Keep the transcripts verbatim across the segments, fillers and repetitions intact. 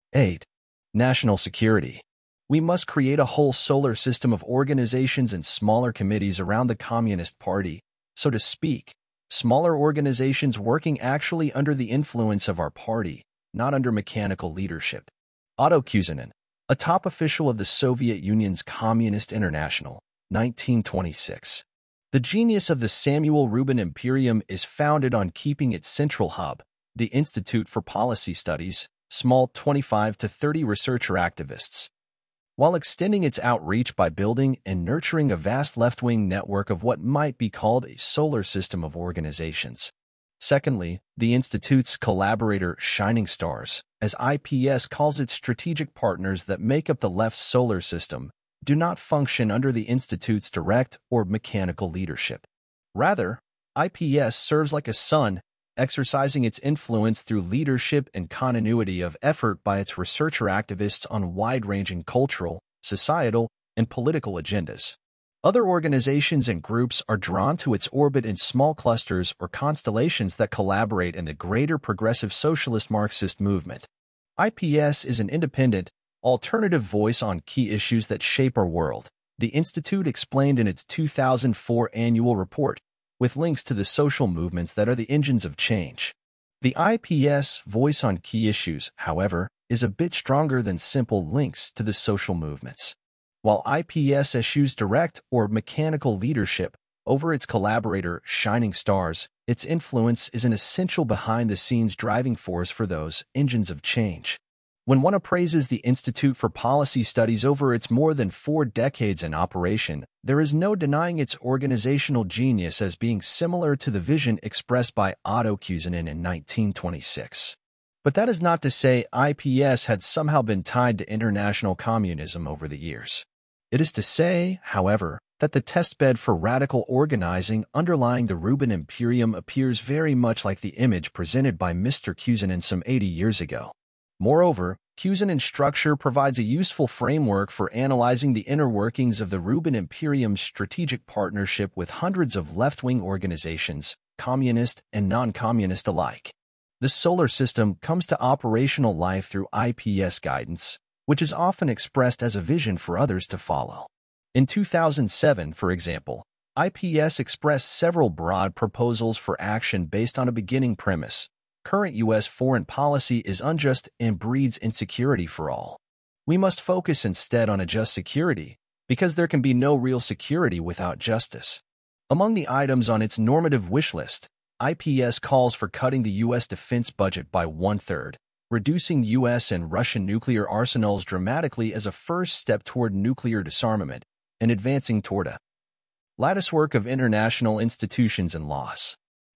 eight. National security. We must create a whole solar system of organizations and smaller committees around the Communist Party, so to speak, smaller organizations working actually under the influence of our party, not under mechanical leadership. Otto Kuzynin, a top official of the Soviet Union's Communist International, nineteen twenty-six. The genius of the Samuel Rubin Imperium is founded on keeping its central hub, the Institute for Policy Studies, small twenty-five to thirty researcher activists, while extending its outreach by building and nurturing a vast left-wing network of what might be called a solar system of organizations. Secondly, the Institute's collaborator Shining Stars, as I P S calls its strategic partners that make up the left's solar system, do not function under the Institute's direct or mechanical leadership. Rather, I P S serves like a sun, exercising its influence through leadership and continuity of effort by its researcher activists on wide-ranging cultural, societal, and political agendas. Other organizations and groups are drawn to its orbit in small clusters or constellations that collaborate in the greater progressive socialist Marxist movement. I P S is an independent, alternative voice on key issues that shape our world, the Institute explained in its two thousand four annual report, with links to the social movements that are the engines of change. The I P S voice on key issues, however, is a bit stronger than simple links to the social movements. While I P S eschews direct or mechanical leadership over its collaborator, Shining Stars, its influence is an essential behind-the-scenes driving force for those engines of change. When one appraises the Institute for Policy Studies over its more than four decades in operation, there is no denying its organizational genius as being similar to the vision expressed by Otto Kuzynin in nineteen twenty-six. But that is not to say I P S had somehow been tied to international communism over the years. It is to say, however, that the testbed for radical organizing underlying the Rubin Imperium appears very much like the image presented by Mister Kuzynin some eighty years ago. Moreover, Kuzynin's structure provides a useful framework for analyzing the inner workings of the Rubin Imperium's strategic partnership with hundreds of left-wing organizations, communist and non-communist alike. The solar system comes to operational life through I P S guidance, which is often expressed as a vision for others to follow. In two thousand seven, for example, I P S expressed several broad proposals for action based on a beginning premise: current U S foreign policy is unjust and breeds insecurity for all. We must focus instead on a just security, because there can be no real security without justice. Among the items on its normative wish list, I P S calls for cutting the U S defense budget by one-third, reducing U S and Russian nuclear arsenals dramatically as a first step toward nuclear disarmament, and advancing toward a latticework of international institutions and laws.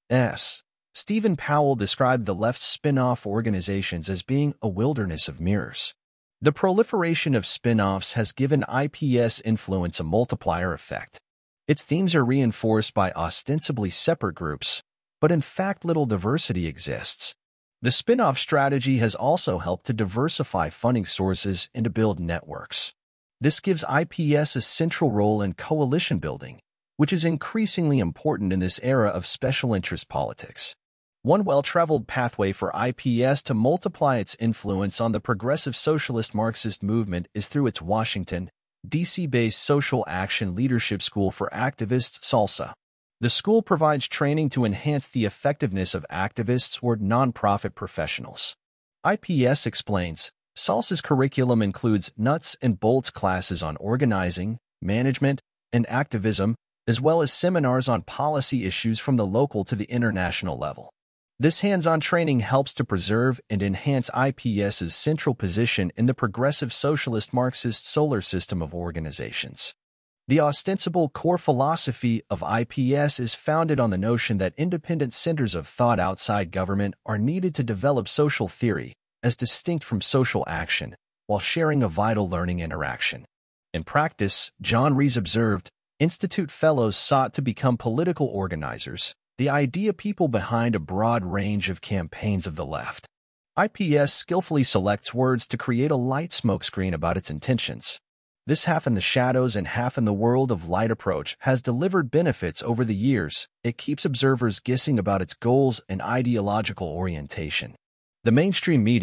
S. Stephen Powell described the left's spin-off organizations as being a wilderness of mirrors. The proliferation of spin-offs has given I P S influence a multiplier effect. Its themes are reinforced by ostensibly separate groups, but in fact little diversity exists. The spin-off strategy has also helped to diversify funding sources and to build networks. This gives I P S a central role in coalition building, which is increasingly important in this era of special interest politics. One well-traveled pathway for I P S to multiply its influence on the progressive socialist Marxist movement is through its Washington, D C-based Social Action Leadership School for Activists, SALSA. The school provides training to enhance the effectiveness of activists or nonprofit professionals. I P S explains, SALSA's curriculum includes nuts and bolts classes on organizing, management, and activism, as well as seminars on policy issues from the local to the international level. This hands-on training helps to preserve and enhance I P S's central position in the progressive socialist Marxist solar system of organizations. The ostensible core philosophy of I P S is founded on the notion that independent centers of thought outside government are needed to develop social theory, as distinct from social action, while sharing a vital learning interaction. In practice, John Rees observed, Institute fellows sought to become political organizers, the idea people behind a broad range of campaigns of the left. I P S skillfully selects words to create a light smokescreen about its intentions. This half in the shadows and half in the world of light approach has delivered benefits over the years. It keeps observers guessing about its goals and ideological orientation. The mainstream media,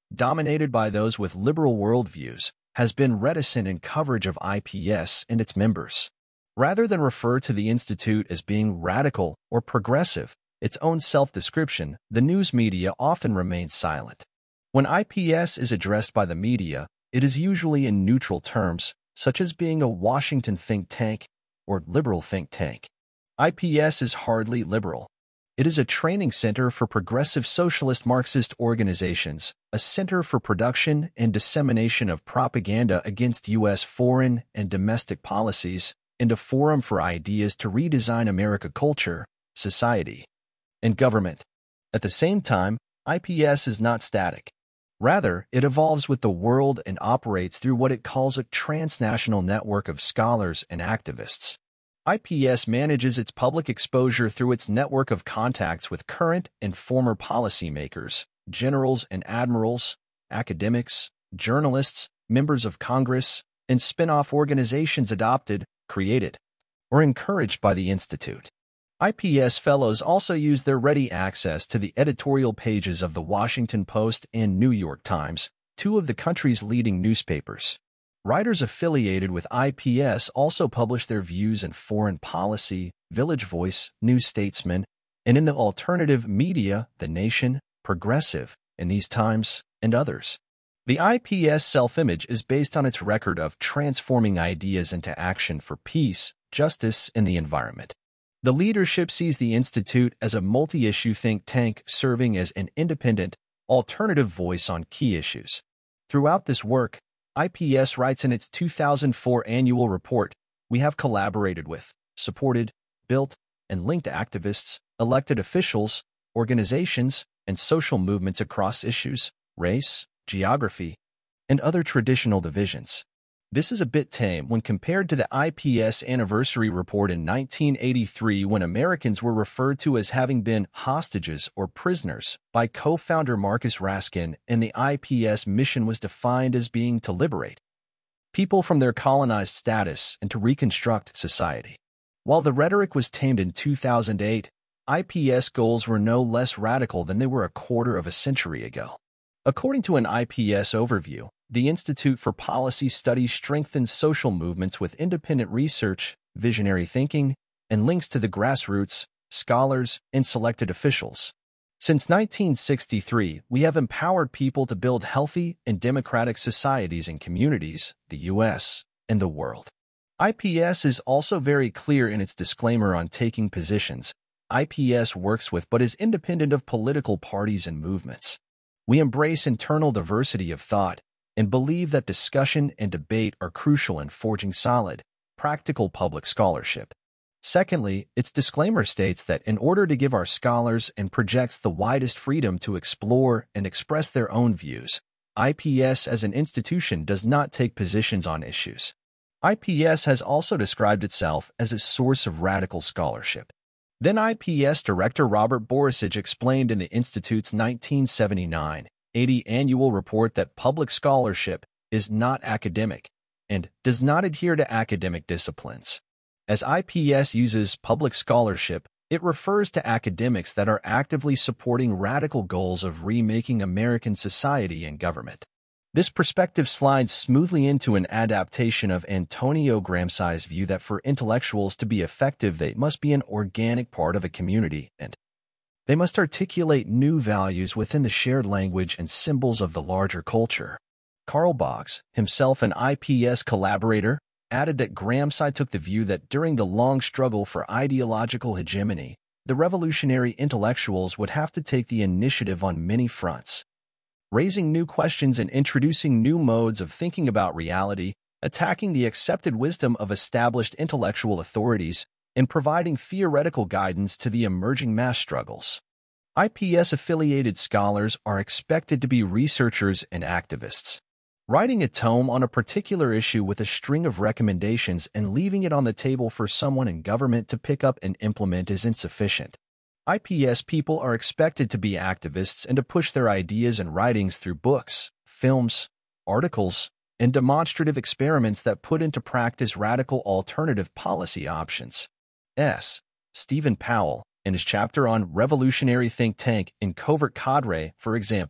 dominated by those with liberal worldviews, has been reticent in coverage of I P S and its members. Rather than refer to the institute as being radical or progressive, its own self-description, the news media often remains silent. When I P S is addressed by the media, it is usually in neutral terms, such as being a Washington think tank or liberal think tank. I P S is hardly liberal. It is a training center for progressive socialist Marxist organizations, a center for production and dissemination of propaganda against U S foreign and domestic policies, and a forum for ideas to redesign American culture, society, and government. At the same time, I P S is not static. Rather, it evolves with the world and operates through what it calls a transnational network of scholars and activists. I P S manages its public exposure through its network of contacts with current and former policymakers, generals and admirals, academics, journalists, members of Congress, and spin-off organizations adopted, created, or encouraged by the Institute. I P S fellows also use their ready access to the editorial pages of the Washington Post and New York Times, two of the country's leading newspapers. Writers affiliated with I P S also publish their views in Foreign Policy, Village Voice, New Statesman, and in the alternative media, The Nation, Progressive, In These Times, and others. The I P S self-image is based on its record of transforming ideas into action for peace, justice, and the environment. The leadership sees the Institute as a multi-issue think tank serving as an independent, alternative voice on key issues. Throughout this work, I P S writes in its two thousand four annual report, "We have collaborated with, supported, built, and linked activists, elected officials, organizations, and social movements across issues, race, geography, and other traditional divisions." This is a bit tame when compared to the I P S anniversary report in nineteen eighty-three, when Americans were referred to as having been hostages or prisoners by co-founder Marcus Raskin, and the I P S mission was defined as being to liberate people from their colonized status and to reconstruct society. While the rhetoric was tamed in two thousand eight, I P S goals were no less radical than they were a quarter of a century ago. According to an I P S overview, the Institute for Policy Studies strengthens social movements with independent research, visionary thinking, and links to the grassroots, scholars, and selected officials. Since nineteen sixty-three, we have empowered people to build healthy and democratic societies and communities, the U S, and the world. I P S is also very clear in its disclaimer on taking positions. I P S works with but is independent of political parties and movements. We embrace internal diversity of thought and believe that discussion and debate are crucial in forging solid, practical public scholarship. Secondly, its disclaimer states that in order to give our scholars and projects the widest freedom to explore and express their own views, I P S as an institution does not take positions on issues. I P S has also described itself as a source of radical scholarship. Then I P S Director Robert Borisich explained in the Institute's nineteen seventy-nine eighty annual report that public scholarship is not academic and does not adhere to academic disciplines. As I P S uses public scholarship, it refers to academics that are actively supporting radical goals of remaking American society and government. This perspective slides smoothly into an adaptation of Antonio Gramsci's view that for intellectuals to be effective, they must be an organic part of a community, and they must articulate new values within the shared language and symbols of the larger culture. Carl Boggs, himself an I P S collaborator, added that Gramsci took the view that during the long struggle for ideological hegemony, the revolutionary intellectuals would have to take the initiative on many fronts, raising new questions and introducing new modes of thinking about reality, attacking the accepted wisdom of established intellectual authorities, and providing theoretical guidance to the emerging mass struggles. I P S-affiliated scholars are expected to be researchers and activists. Writing a tome on a particular issue with a string of recommendations and leaving it on the table for someone in government to pick up and implement is insufficient. I P S people are expected to be activists and to push their ideas and writings through books, films, articles, and demonstrative experiments that put into practice radical alternative policy options. S. Stephen Powell, in his chapter on Revolutionary Think Tank in Covert Cadre, for example,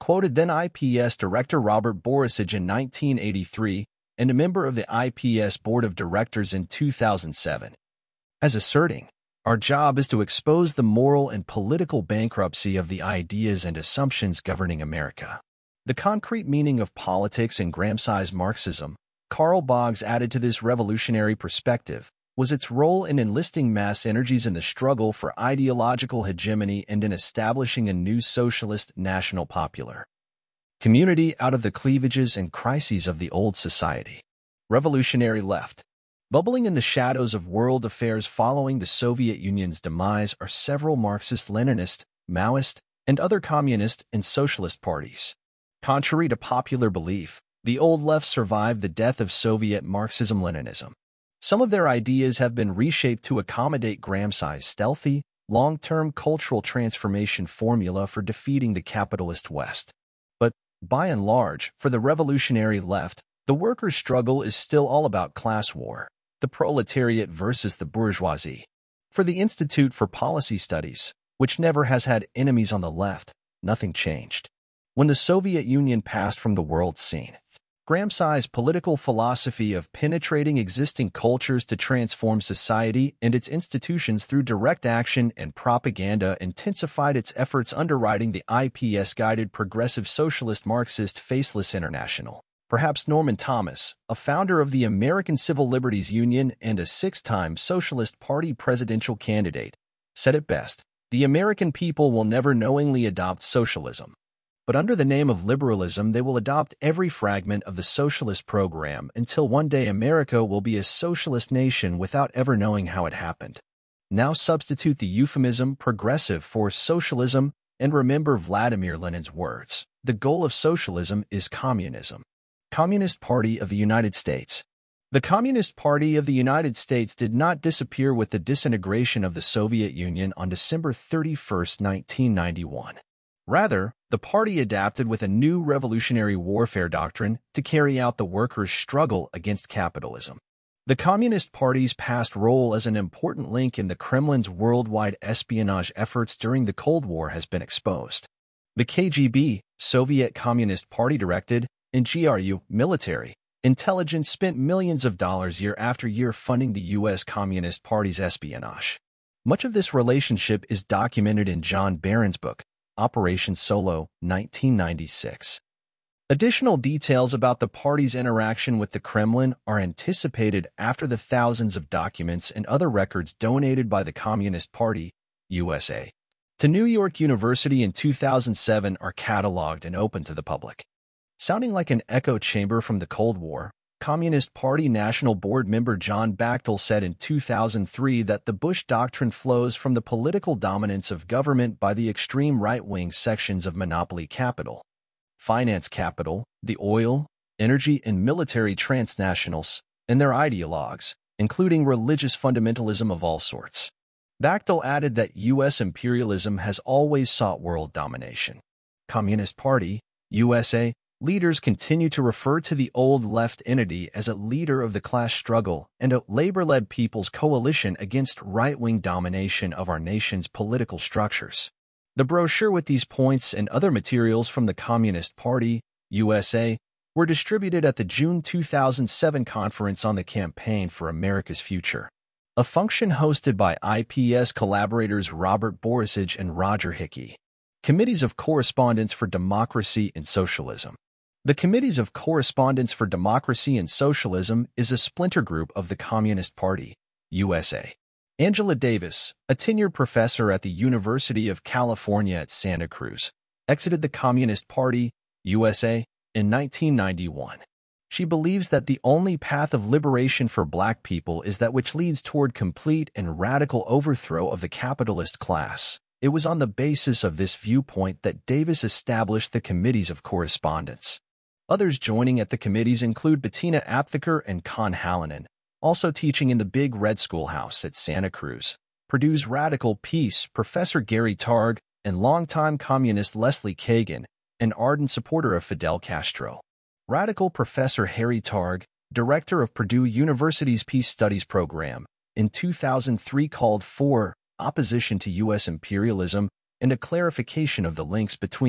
quoted then I P S Director Robert Borisig in nineteen eighty-three and a member of the I P S Board of Directors in two thousand seven, as asserting, "Our job is to expose the moral and political bankruptcy of the ideas and assumptions governing America." The concrete meaning of politics in Gramsci's Marxism, Carl Boggs added to this revolutionary perspective, was its role in enlisting mass energies in the struggle for ideological hegemony and in establishing a new socialist national popular community out of the cleavages and crises of the old society. Revolutionary left. Bubbling in the shadows of world affairs following the Soviet Union's demise are several Marxist-Leninist, Maoist, and other communist and socialist parties. Contrary to popular belief, the old left survived the death of Soviet Marxism-Leninism. Some of their ideas have been reshaped to accommodate Gramsci's stealthy, long-term cultural transformation formula for defeating the capitalist West. But, by and large, for the revolutionary left, the workers' struggle is still all about class war, the proletariat versus the bourgeoisie. For the Institute for Policy Studies, which never has had enemies on the left, nothing changed. When the Soviet Union passed from the world scene, Gramsci's political philosophy of penetrating existing cultures to transform society and its institutions through direct action and propaganda intensified its efforts underwriting the I P S-guided progressive socialist Marxist Faceless International. Perhaps Norman Thomas, a founder of the American Civil Liberties Union and a six-time Socialist Party presidential candidate, said it best, "The American people will never knowingly adopt socialism. But under the name of liberalism, they will adopt every fragment of the socialist program until one day America will be a socialist nation without ever knowing how it happened." Now substitute the euphemism progressive for socialism and remember Vladimir Lenin's words. The goal of socialism is communism. Communist Party of the United States. The Communist Party of the United States did not disappear with the disintegration of the Soviet Union on December thirty-first, nineteen ninety-one. Rather, the party adapted with a new revolutionary warfare doctrine to carry out the workers' struggle against capitalism. The Communist Party's past role as an important link in the Kremlin's worldwide espionage efforts during the Cold War has been exposed. The K G B, Soviet Communist Party directed, and G R U, military, intelligence spent millions of dollars year after year funding the U S Communist Party's espionage. Much of this relationship is documented in John Barron's book, Operation Solo, nineteen ninety-six. Additional details about the party's interaction with the Kremlin are anticipated after the thousands of documents and other records donated by the Communist Party, U S A, to New York University in two thousand seven are cataloged and open to the public. Sounding like an echo chamber from the Cold War, Communist Party National Board member John Bachtel said in two thousand three that the Bush Doctrine flows from the political dominance of government by the extreme right-wing sections of monopoly capital, finance capital, the oil, energy, and military transnationals, and their ideologues, including religious fundamentalism of all sorts. Bachtel added that U S imperialism has always sought world domination. Communist Party, U S A, leaders continue to refer to the old left entity as a leader of the class struggle and a labor-led people's coalition against right-wing domination of our nation's political structures. The brochure with these points and other materials from the Communist Party, U S A, were distributed at the June two thousand seven Conference on the Campaign for America's Future, a function hosted by I P S collaborators Robert Borisig and Roger Hickey. Committees of Correspondence for Democracy and Socialism. The Committees of Correspondence for Democracy and Socialism is a splinter group of the Communist Party, U S A. Angela Davis, a tenured professor at the University of California at Santa Cruz, exited the Communist Party, U S A, in nineteen ninety-one. She believes that the only path of liberation for Black people is that which leads toward complete and radical overthrow of the capitalist class. It was on the basis of this viewpoint that Davis established the Committees of Correspondence. Others joining at the committees include Bettina Aptheker and Con Hallinan, also teaching in the Big Red Schoolhouse at Santa Cruz, Purdue's Radical Peace Professor Gary Targ, and longtime communist Leslie Kagan, an ardent supporter of Fidel Castro. Radical Professor Harry Targ, director of Purdue University's Peace Studies program, in two thousand three called for opposition to U S imperialism and a clarification of the links between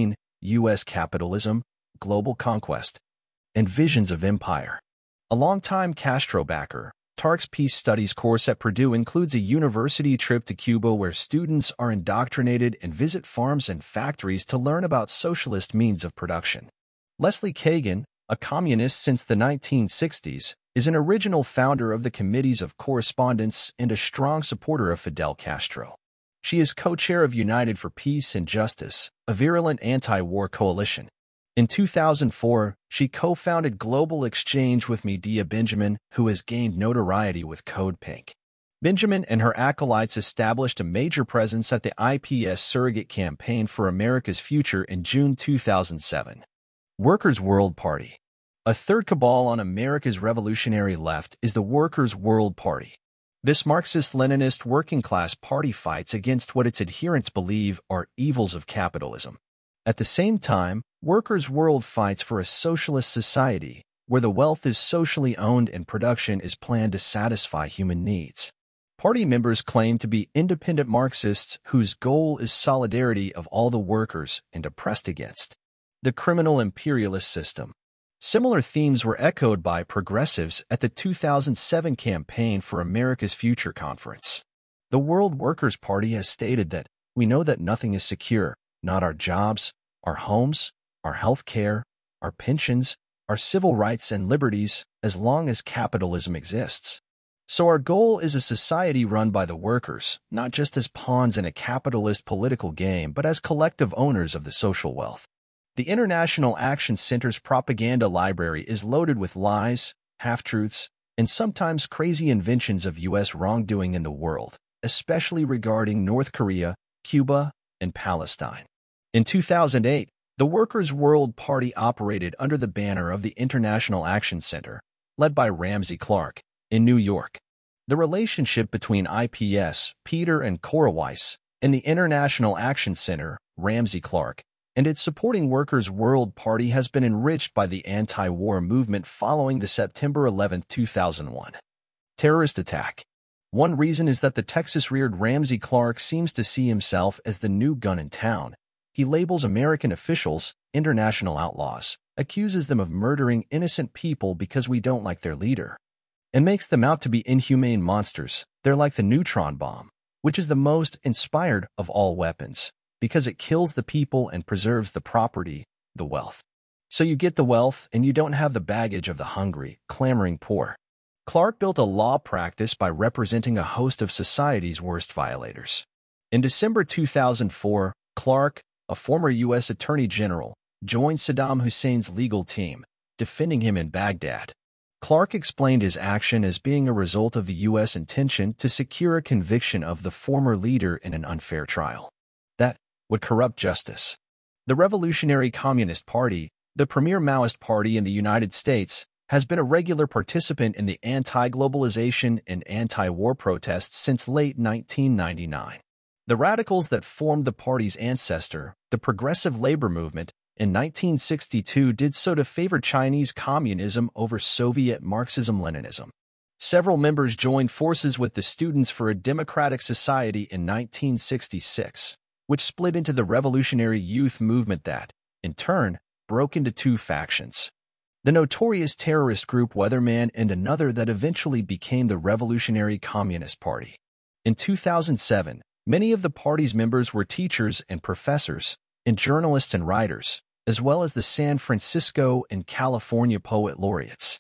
U S Capitalism, Global Conquest, and Visions of Empire. A longtime Castro backer, Tark's peace studies course at Purdue includes a university trip to Cuba where students are indoctrinated and visit farms and factories to learn about socialist means of production. Leslie Kagan, a communist since the nineteen sixties, is an original founder of the Committees of Correspondence and a strong supporter of Fidel Castro. She is co-chair of United for Peace and Justice, a virulent anti-war coalition. In two thousand four, she co-founded Global Exchange with Medea Benjamin, who has gained notoriety with Code Pink. Benjamin and her acolytes established a major presence at the I P S Surrogate Campaign for America's Future in June two thousand seven. Workers' World Party. A third cabal on America's revolutionary left is the Workers' World Party. This Marxist-Leninist working-class party fights against what its adherents believe are evils of capitalism. At the same time, Workers' World fights for a socialist society where the wealth is socially owned and production is planned to satisfy human needs. Party members claim to be independent Marxists whose goal is solidarity of all the workers and oppressed against the criminal imperialist system. Similar themes were echoed by progressives at the two thousand seven Campaign for America's Future conference. The World Workers' Party has stated that we know that nothing is secure, not our jobs, our homes, our health care, our pensions, our civil rights and liberties, as long as capitalism exists. So our goal is a society run by the workers, not just as pawns in a capitalist political game, but as collective owners of the social wealth. The International Action Center's propaganda library is loaded with lies, half-truths, and sometimes crazy inventions of U S wrongdoing in the world, especially regarding North Korea, Cuba, and Palestine. In two thousand eight, the Workers' World Party operated under the banner of the International Action Center, led by Ramsey Clark, in New York. The relationship between I P S, Peter and Cora Weiss, and the International Action Center, Ramsey Clark, and its supporting Workers' World Party has been enriched by the anti-war movement following the September eleventh two thousand one terrorist attack. One reason is that the Texas-reared Ramsey Clark seems to see himself as the new gun in town. He labels American officials international outlaws, accuses them of murdering innocent people because we don't like their leader, and makes them out to be inhumane monsters. They're like the neutron bomb, which is the most inspired of all weapons, because it kills the people and preserves the property, the wealth. So you get the wealth and you don't have the baggage of the hungry, clamoring poor. Clark built a law practice by representing a host of society's worst violators. In December two thousand four, Clark, a former U S Attorney General, joined Saddam Hussein's legal team, defending him in Baghdad. Clark explained his action as being a result of the U S intention to secure a conviction of the former leader in an unfair trial that would corrupt justice. The Revolutionary Communist Party, the premier Maoist party in the United States, has been a regular participant in the anti-globalization and anti-war protests since late nineteen ninety-nine. The radicals that formed the party's ancestor, the Progressive Labor Movement, in nineteen sixty-two did so to favor Chinese communism over Soviet Marxism-Leninism. Several members joined forces with the Students for a Democratic Society in nineteen sixty-six, which split into the Revolutionary Youth Movement that, in turn, broke into two factions: the notorious terrorist group Weatherman and another that eventually became the Revolutionary Communist Party. In two thousand seven, many of the party's members were teachers and professors, and journalists and writers, as well as the San Francisco and California poet laureates.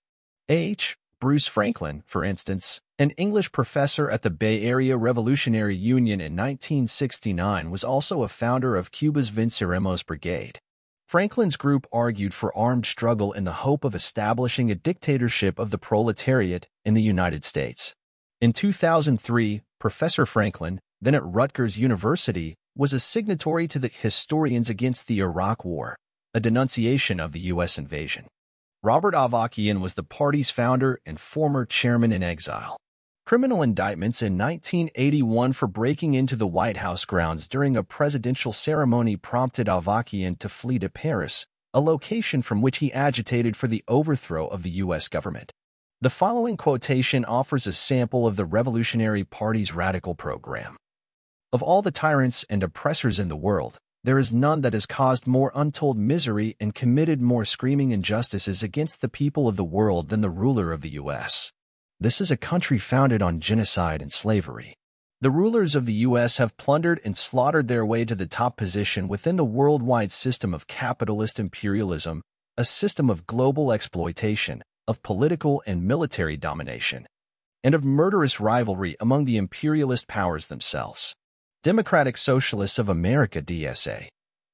H. Bruce Franklin, for instance, an English professor at the Bay Area Revolutionary Union in nineteen sixty-nine, was also a founder of Cuba's Venceremos Brigade. Franklin's group argued for armed struggle in the hope of establishing a dictatorship of the proletariat in the United States. In two thousand three, Professor Franklin, then at Rutgers University, was a signatory to the Historians Against the Iraq War, a denunciation of the U S invasion. Robert Avakian was the party's founder and former chairman in exile. Criminal indictments in nineteen eighty-one for breaking into the White House grounds during a presidential ceremony prompted Avakian to flee to Paris, a location from which he agitated for the overthrow of the U S government. The following quotation offers a sample of the Revolutionary Party's radical program. Of all the tyrants and oppressors in the world, there is none that has caused more untold misery and committed more screaming injustices against the people of the world than the ruler of the U S. This is a country founded on genocide and slavery. The rulers of the U S have plundered and slaughtered their way to the top position within the worldwide system of capitalist imperialism, a system of global exploitation, of political and military domination, and of murderous rivalry among the imperialist powers themselves. Democratic Socialists of America D S A.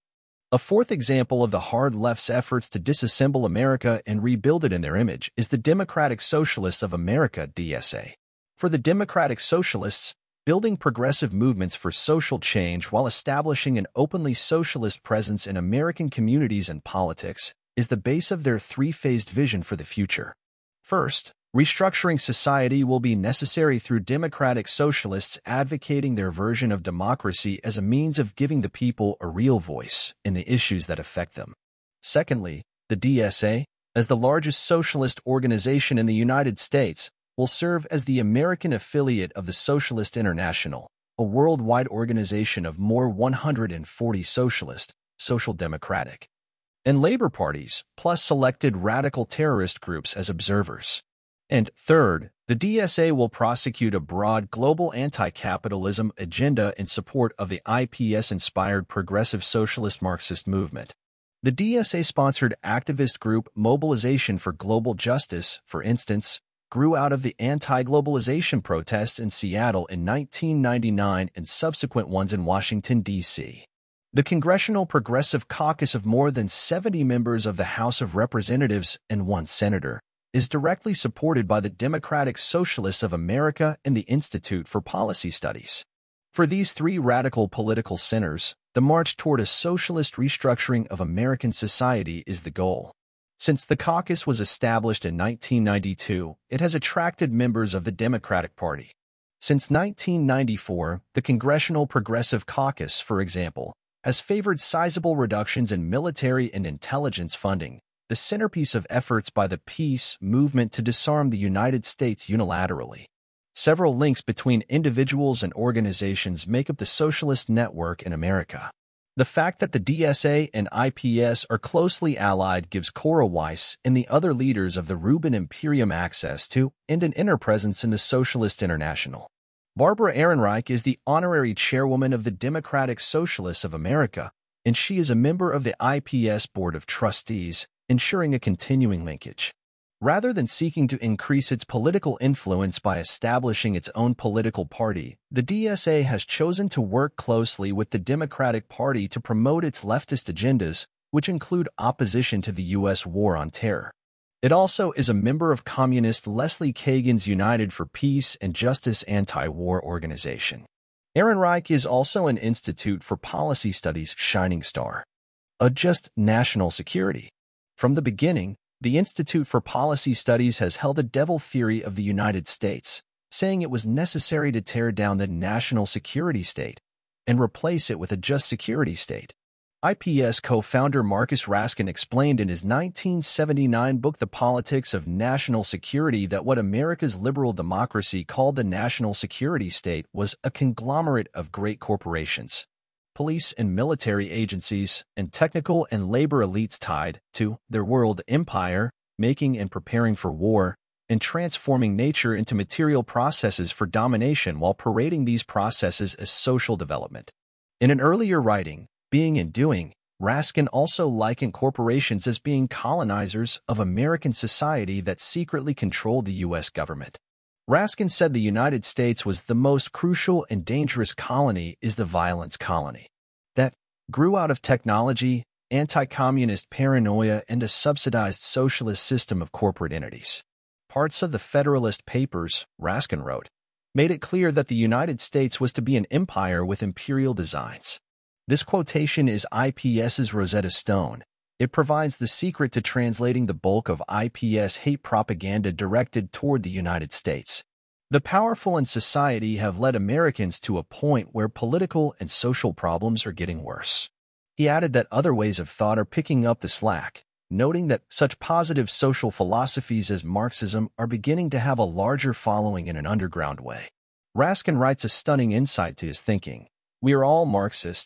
A fourth example of the hard left's efforts to disassemble America and rebuild it in their image is the Democratic Socialists of America D S A. For the Democratic Socialists, building progressive movements for social change while establishing an openly socialist presence in American communities and politics is the base of their three-phased vision for the future. First, restructuring society will be necessary through democratic socialists advocating their version of democracy as a means of giving the people a real voice in the issues that affect them. Secondly, the D S A, as the largest socialist organization in the United States, will serve as the American affiliate of the Socialist International, a worldwide organization of more than one hundred forty socialist, social democratic, and labor parties, plus selected radical terrorist groups as observers. And third, the D S A will prosecute a broad global anti-capitalism agenda in support of the I P S-inspired progressive socialist Marxist movement. The D S A-sponsored activist group Mobilization for Global Justice, for instance, grew out of the anti-globalization protests in Seattle in nineteen ninety-nine and subsequent ones in Washington, D C The Congressional Progressive Caucus of more than seventy members of the House of Representatives and one senator is directly supported by the Democratic Socialists of America and the Institute for Policy Studies. For these three radical political centers, the march toward a socialist restructuring of American society is the goal. Since the caucus was established in nineteen ninety-two, it has attracted members of the Democratic Party. Since nineteen ninety-four, the Congressional Progressive Caucus, for example, has favored sizable reductions in military and intelligence funding, the centerpiece of efforts by the peace movement to disarm the United States unilaterally. Several links between individuals and organizations make up the socialist network in America. The fact that the D S A and I P S are closely allied gives Cora Weiss and the other leaders of the Rubin Imperium access to and an inner presence in the Socialist International. Barbara Ehrenreich is the honorary chairwoman of the Democratic Socialists of America, and she is a member of the I P S Board of Trustees, ensuring a continuing linkage. Rather than seeking to increase its political influence by establishing its own political party, the D S A has chosen to work closely with the Democratic Party to promote its leftist agendas, which include opposition to the U S war on terror. It also is a member of communist Leslie Kagan's United for Peace and Justice anti-war organization. Ehrenreich is also an Institute for Policy Studies shining star. A just national security. From the beginning, the Institute for Policy Studies has held a devil theory of the United States, saying it was necessary to tear down the national security state and replace it with a just security state. I P S co-founder Marcus Raskin explained in his nineteen seventy-nine book The Politics of National Security that what America's liberal democracy called the national security state was a conglomerate of great corporations, police and military agencies, and technical and labor elites tied to their world empire, making and preparing for war, and transforming nature into material processes for domination while parading these processes as social development. In an earlier writing, Being and Doing, Raskin also likened corporations as being colonizers of American society that secretly controlled the U S government. Raskin said the United States was the most crucial and dangerous colony is the violence colony. That grew out of technology, anti-communist paranoia, and a subsidized socialist system of corporate entities. Parts of the Federalist Papers, Raskin wrote, made it clear that the United States was to be an empire with imperial designs. This quotation is IPS's Rosetta Stone. It provides the secret to translating the bulk of I P S hate propaganda directed toward the United States. The powerful in society have led Americans to a point where political and social problems are getting worse. He added that other ways of thought are picking up the slack, noting that such positive social philosophies as Marxism are beginning to have a larger following in an underground way. Raskin writes a stunning insight to his thinking. We are all Marxists,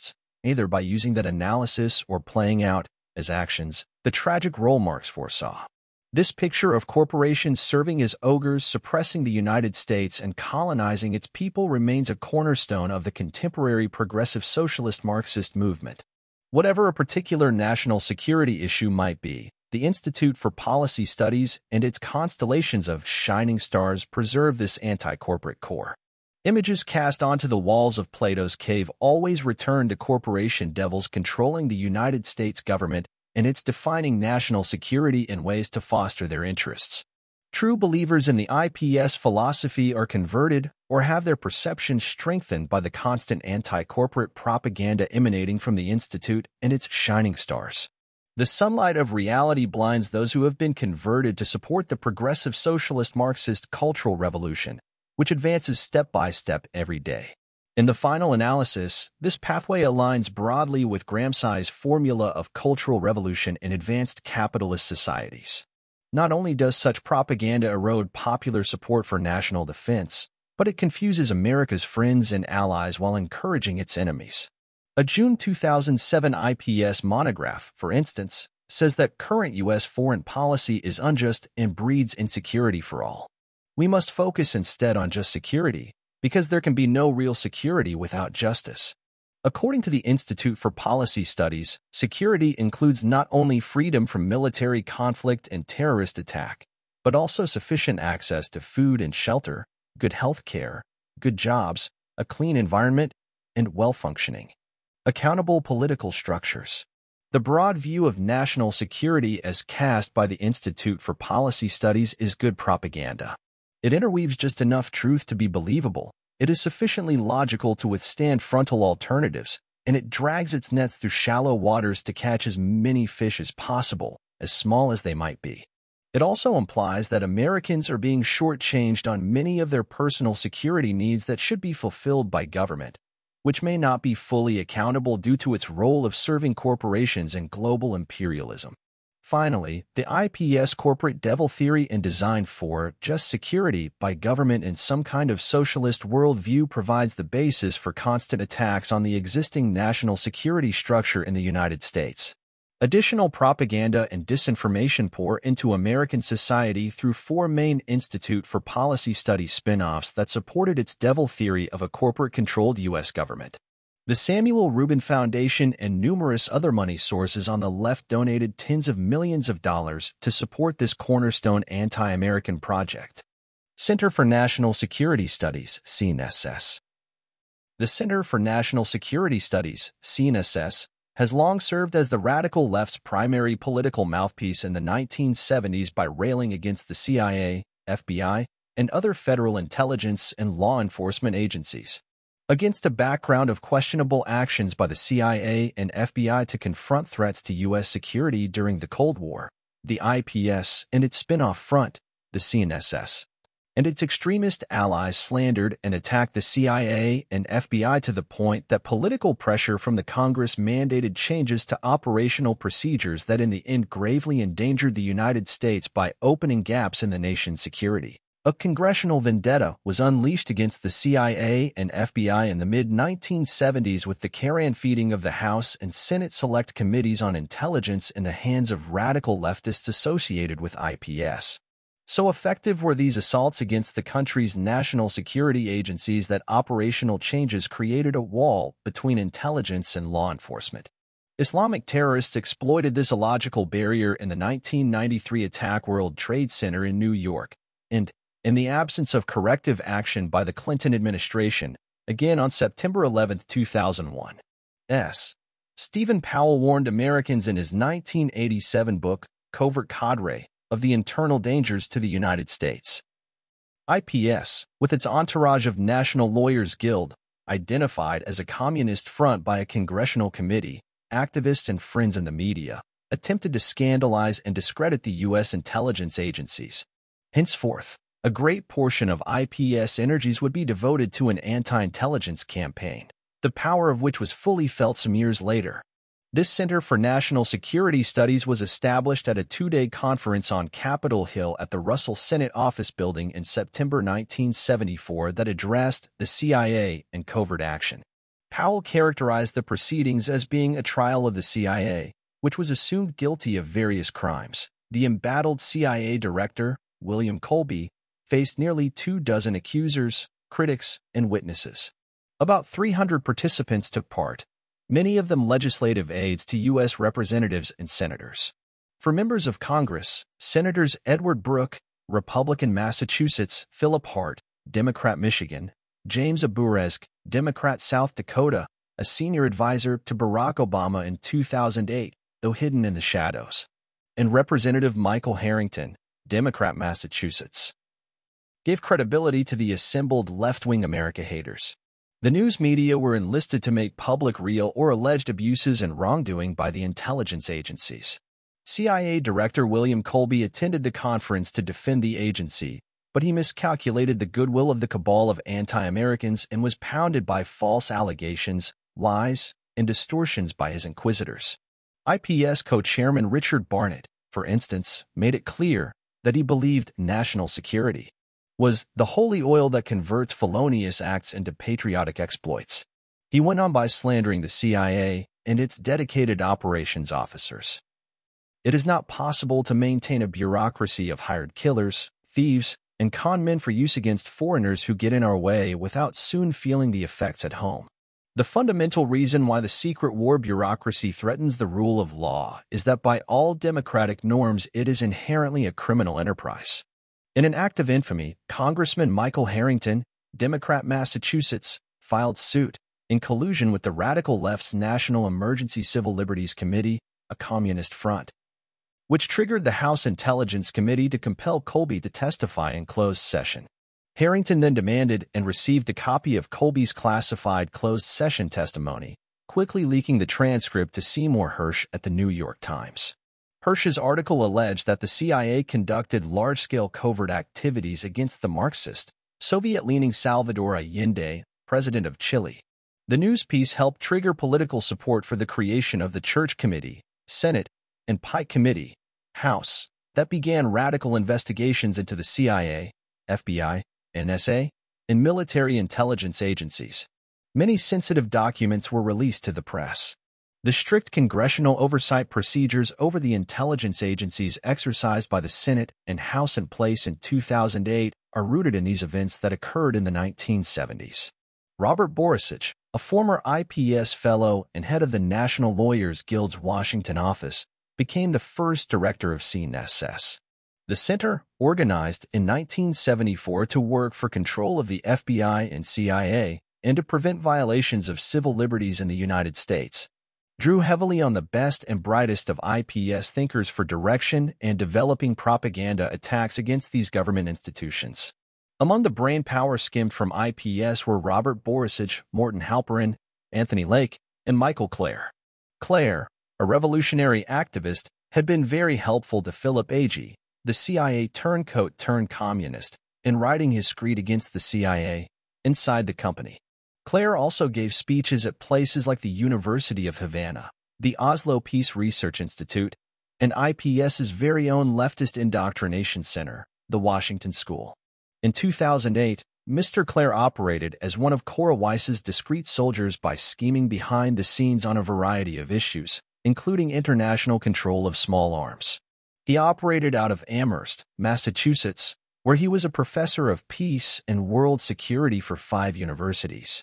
either by using that analysis or playing out, as actions, the tragic role Marx foresaw. This picture of corporations serving as ogres suppressing the United States and colonizing its people remains a cornerstone of the contemporary progressive socialist Marxist movement. Whatever a particular national security issue might be, the Institute for Policy Studies and its constellations of shining stars preserve this anti-corporate core. Images cast onto the walls of Plato's cave always return to corporation devils controlling the United States government and its defining national security in ways to foster their interests. True believers in the I P S philosophy are converted or have their perceptions strengthened by the constant anti-corporate propaganda emanating from the Institute and its shining stars. The sunlight of reality blinds those who have been converted to support the progressive socialist Marxist cultural revolution, which advances step by step every day. In the final analysis, this pathway aligns broadly with Gramsci's formula of cultural revolution in advanced capitalist societies. Not only does such propaganda erode popular support for national defense, but it confuses America's friends and allies while encouraging its enemies. A June two thousand seven I P S monograph, for instance, says that current U S foreign policy is unjust and breeds insecurity for all. We must focus instead on just security, because there can be no real security without justice. According to the Institute for Policy Studies, security includes not only freedom from military conflict and terrorist attack, but also sufficient access to food and shelter, good health care, good jobs, a clean environment, and well-functioning, accountable political structures. The broad view of national security as cast by the Institute for Policy Studies is good propaganda. It interweaves just enough truth to be believable, it is sufficiently logical to withstand frontal alternatives, and it drags its nets through shallow waters to catch as many fish as possible, as small as they might be. It also implies that Americans are being shortchanged on many of their personal security needs that should be fulfilled by government, which may not be fully accountable due to its role of serving corporations and global imperialism. Finally, the I P S corporate devil theory and design for just security by government in some kind of socialist worldview provides the basis for constant attacks on the existing national security structure in the United States. Additional propaganda and disinformation pour into American society through four main Institute for Policy Studies spin-offs that supported its devil theory of a corporate-controlled U S government. The Samuel Rubin Foundation and numerous other money sources on the left donated tens of millions of dollars to support this cornerstone anti-American project. Center for National Security Studies, C N S S. The Center for National Security Studies, C N S S, has long served as the radical left's primary political mouthpiece in the nineteen seventies by railing against the C I A, F B I, and other federal intelligence and law enforcement agencies. Against a background of questionable actions by the C I A and F B I to confront threats to U S security during the Cold War, the I P S and its spin-off front, the C N S S, and its extremist allies slandered and attacked the C I A and F B I to the point that political pressure from the Congress mandated changes to operational procedures that in the end gravely endangered the United States by opening gaps in the nation's security. A congressional vendetta was unleashed against the C I A and F B I in the mid nineteen seventies with the carrion feeding of the House and Senate Select Committees on Intelligence in the hands of radical leftists associated with I P S. So effective were these assaults against the country's national security agencies that operational changes created a wall between intelligence and law enforcement. Islamic terrorists exploited this illogical barrier in the nineteen ninety-three attack World Trade Center in New York, and, in the absence of corrective action by the Clinton administration, again on September eleventh, two thousand one. S. Stephen Powell warned Americans in his nineteen eighty-seven book, Covert Cadre, of the internal dangers to the United States. I P S, with its entourage of National Lawyers Guild, identified as a communist front by a congressional committee, activists and friends in the media, attempted to scandalize and discredit the U S intelligence agencies. Henceforth, a great portion of I P S energies would be devoted to an anti-intelligence campaign, the power of which was fully felt some years later. This Center for National Security Studies was established at a two-day conference on Capitol Hill at the Russell Senate Office Building in September nineteen seventy-four that addressed the C I A and covert action. Powell characterized the proceedings as being a trial of the C I A, which was assumed guilty of various crimes. The embattled C I A director, William Colby, faced nearly two dozen accusers, critics, and witnesses. About three hundred participants took part, many of them legislative aides to U S representatives and senators. For members of Congress, Senators Edward Brooke, Republican Massachusetts, Philip Hart, Democrat Michigan, James Abourezk, Democrat South Dakota, a senior advisor to Barack Obama in two thousand eight, though hidden in the shadows, and Representative Michael Harrington, Democrat Massachusetts, gave credibility to the assembled left-wing America haters. The news media were enlisted to make public real or alleged abuses and wrongdoing by the intelligence agencies. C I A Director William Colby attended the conference to defend the agency, but he miscalculated the goodwill of the cabal of anti-Americans and was pounded by false allegations, lies, and distortions by his inquisitors. I P S co-chairman Richard Barnett, for instance, made it clear that he believed national security was the holy oil that converts felonious acts into patriotic exploits. He went on by slandering the C I A and its dedicated operations officers. It is not possible to maintain a bureaucracy of hired killers, thieves, and con men for use against foreigners who get in our way without soon feeling the effects at home. The fundamental reason why the secret war bureaucracy threatens the rule of law is that by all democratic norms it is inherently a criminal enterprise. In an act of infamy, Congressman Michael Harrington, Democrat Massachusetts, filed suit in collusion with the radical left's National Emergency Civil Liberties Committee, a communist front, which triggered the House Intelligence Committee to compel Colby to testify in closed session. Harrington then demanded and received a copy of Colby's classified closed session testimony, quickly leaking the transcript to Seymour Hersh at the New York Times. Hersh's article alleged that the C I A conducted large-scale covert activities against the Marxist, Soviet-leaning Salvador Allende, president of Chile. The news piece helped trigger political support for the creation of the Church Committee, Senate, and Pike Committee, House, that began radical investigations into the C I A, F B I, N S A, and military intelligence agencies. Many sensitive documents were released to the press. The strict congressional oversight procedures over the intelligence agencies exercised by the Senate and House in place in two thousand eight are rooted in these events that occurred in the nineteen seventies. Robert Borisich, a former I P S fellow and head of the National Lawyers Guild's Washington office, became the first director of C N S S. The center, organized in nineteen seventy-four to work for control of the F B I and C I A and to prevent violations of civil liberties in the United States, drew heavily on the best and brightest of I P S thinkers for direction and developing propaganda attacks against these government institutions. Among the brainpower skimmed from I P S were Robert Borisich, Morton Halperin, Anthony Lake, and Michael Clare. Clare, a revolutionary activist, had been very helpful to Philip Agee, the C I A turncoat-turned-communist, in writing his screed against the C I A inside the company. Clare also gave speeches at places like the University of Havana, the Oslo Peace Research Institute, and IPS's very own leftist indoctrination center, the Washington School. In two thousand eight, Mister Clare operated as one of Cora Weiss's discreet soldiers by scheming behind the scenes on a variety of issues, including international control of small arms. He operated out of Amherst, Massachusetts, where he was a professor of peace and world security for five universities.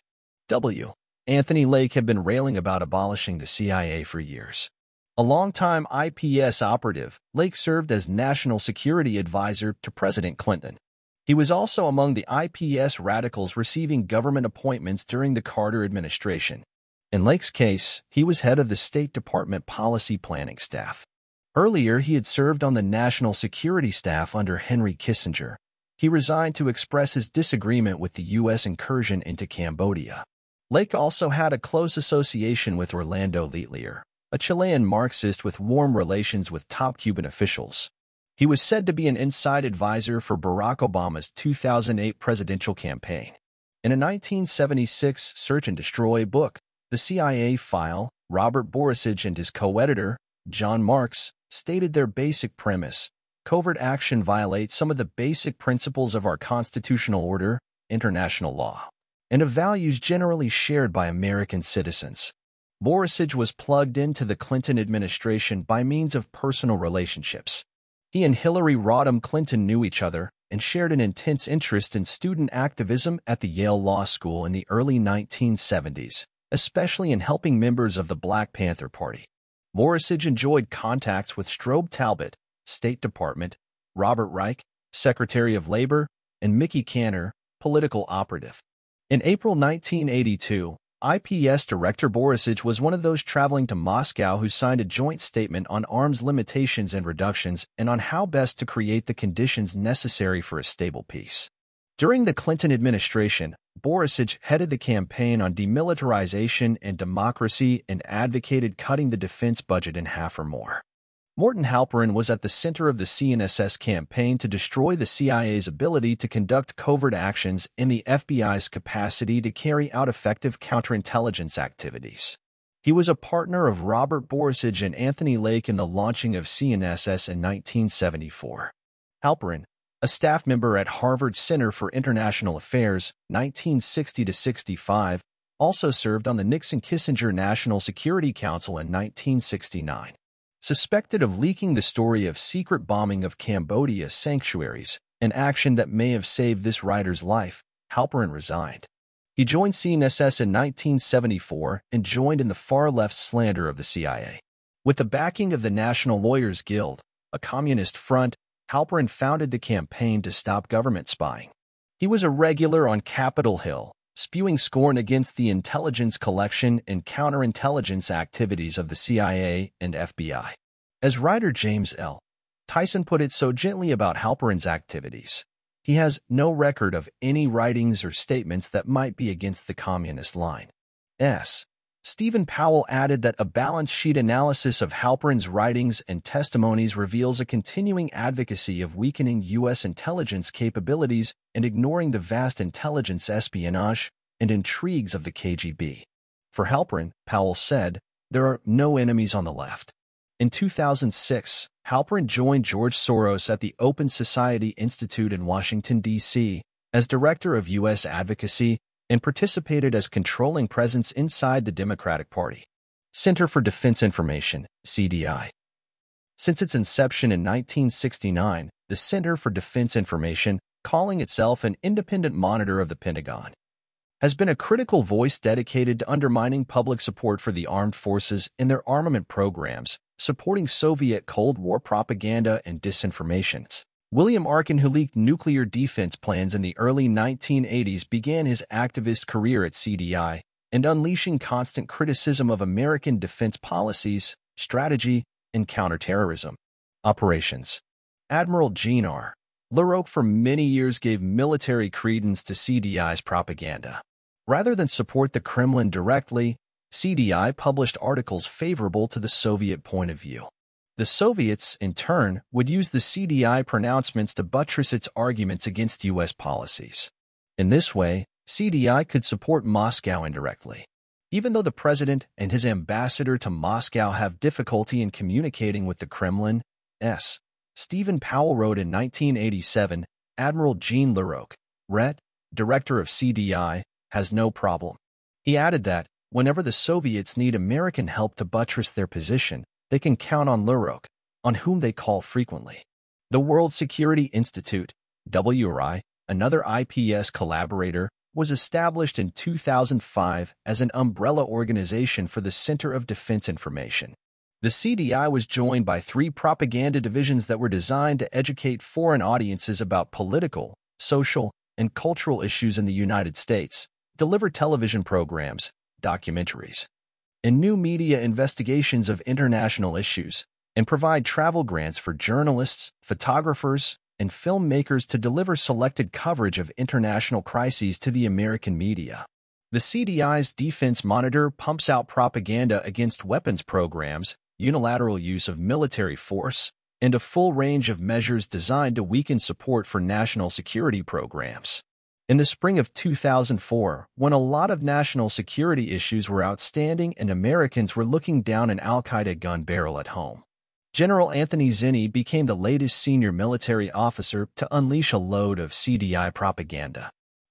W. Anthony Lake had been railing about abolishing the C I A for years. A longtime I P S operative, Lake served as National Security Advisor to President Clinton. He was also among the I P S radicals receiving government appointments during the Carter administration. In Lake's case, he was head of the State Department Policy Planning Staff. Earlier, he had served on the National Security Staff under Henry Kissinger. He resigned to express his disagreement with the U S incursion into Cambodia. Lake also had a close association with Orlando Letelier, a Chilean Marxist with warm relations with top Cuban officials. He was said to be an inside advisor for Barack Obama's two thousand eight presidential campaign. In a nineteen seventy-six Search and Destroy book, The C I A File, Robert Borisich and his co-editor, John Marks, stated their basic premise: covert action violates some of the basic principles of our constitutional order, international law, and of values generally shared by American citizens. Borisov was plugged into the Clinton administration by means of personal relationships. He and Hillary Rodham Clinton knew each other and shared an intense interest in student activism at the Yale Law School in the early nineteen seventies, especially in helping members of the Black Panther Party. Borisov enjoyed contacts with Strobe Talbott, State Department, Robert Reich, Secretary of Labor, and Mickey Kantor, political operative. In April nineteen eighty-two, I P S Director Borisov was one of those traveling to Moscow who signed a joint statement on arms limitations and reductions and on how best to create the conditions necessary for a stable peace. During the Clinton administration, Borisov headed the campaign on demilitarization and democracy and advocated cutting the defense budget in half or more. Morton Halperin was at the center of the C N S S campaign to destroy the C I A's ability to conduct covert actions and the F B I's capacity to carry out effective counterintelligence activities. He was a partner of Robert Borisov and Anthony Lake in the launching of C N S S in nineteen seventy-four. Halperin, a staff member at Harvard Center for International Affairs, nineteen sixty to sixty-five, also served on the Nixon-Kissinger National Security Council in nineteen sixty-nine. Suspected of leaking the story of secret bombing of Cambodia sanctuaries, an action that may have saved this writer's life, Halperin resigned. He joined C N S S in nineteen seventy-four and joined in the far-left slander of the C I A. With the backing of the National Lawyers Guild, a communist front, Halperin founded the campaign to stop government spying. He was a regular on Capitol Hill, spewing scorn against the intelligence collection and counterintelligence activities of the C I A and F B I. As writer James L. Tyson put it so gently about Halperin's activities, he has no record of any writings or statements that might be against the communist line. S. Stephen Powell added that a balance sheet analysis of Halperin's writings and testimonies reveals a continuing advocacy of weakening U S intelligence capabilities and ignoring the vast intelligence espionage and intrigues of the K G B. For Halperin, Powell said, there are no enemies on the left. In two thousand six, Halperin joined George Soros at the Open Society Institute in Washington, D C as Director of U S Advocacy and participated as controlling presence inside the Democratic Party. Center for Defense Information, C D I. Since its inception in nineteen sixty-nine, the Center for Defense Information, calling itself an independent monitor of the Pentagon, has been a critical voice dedicated to undermining public support for the armed forces in their armament programs, supporting Soviet Cold War propaganda and disinformation. William Arkin, who leaked nuclear defense plans in the early nineteen eighties, began his activist career at C D I and unleashing constant criticism of American defense policies, strategy, and counterterrorism operations. Admiral Jean R. LaRocque for many years gave military credence to C D I's propaganda. Rather than support the Kremlin directly, C D I published articles favorable to the Soviet point of view. The Soviets, in turn, would use the C D I pronouncements to buttress its arguments against U S policies. In this way, C D I could support Moscow indirectly. Even though the president and his ambassador to Moscow have difficulty in communicating with the Kremlin, S. Stephen Powell wrote in nineteen eighty-seven, Admiral Jean LaRocque, R E T, director of C D I, has no problem. He added that, whenever the Soviets need American help to buttress their position, they can count on LaRocque, on whom they call frequently. The World Security Institute, W R I, another I P S collaborator, was established in two thousand five as an umbrella organization for the Center of Defense Information. The C D I was joined by three propaganda divisions that were designed to educate foreign audiences about political, social, and cultural issues in the United States, deliver television programs, documentaries, and new media investigations of international issues, and provide travel grants for journalists, photographers, and filmmakers to deliver selected coverage of international crises to the American media. The C D I's Defense Monitor pumps out propaganda against weapons programs, unilateral use of military force, and a full range of measures designed to weaken support for national security programs. In the spring of two thousand four, when a lot of national security issues were outstanding and Americans were looking down an al-Qaeda gun barrel at home, General Anthony Zinni became the latest senior military officer to unleash a load of C D I propaganda.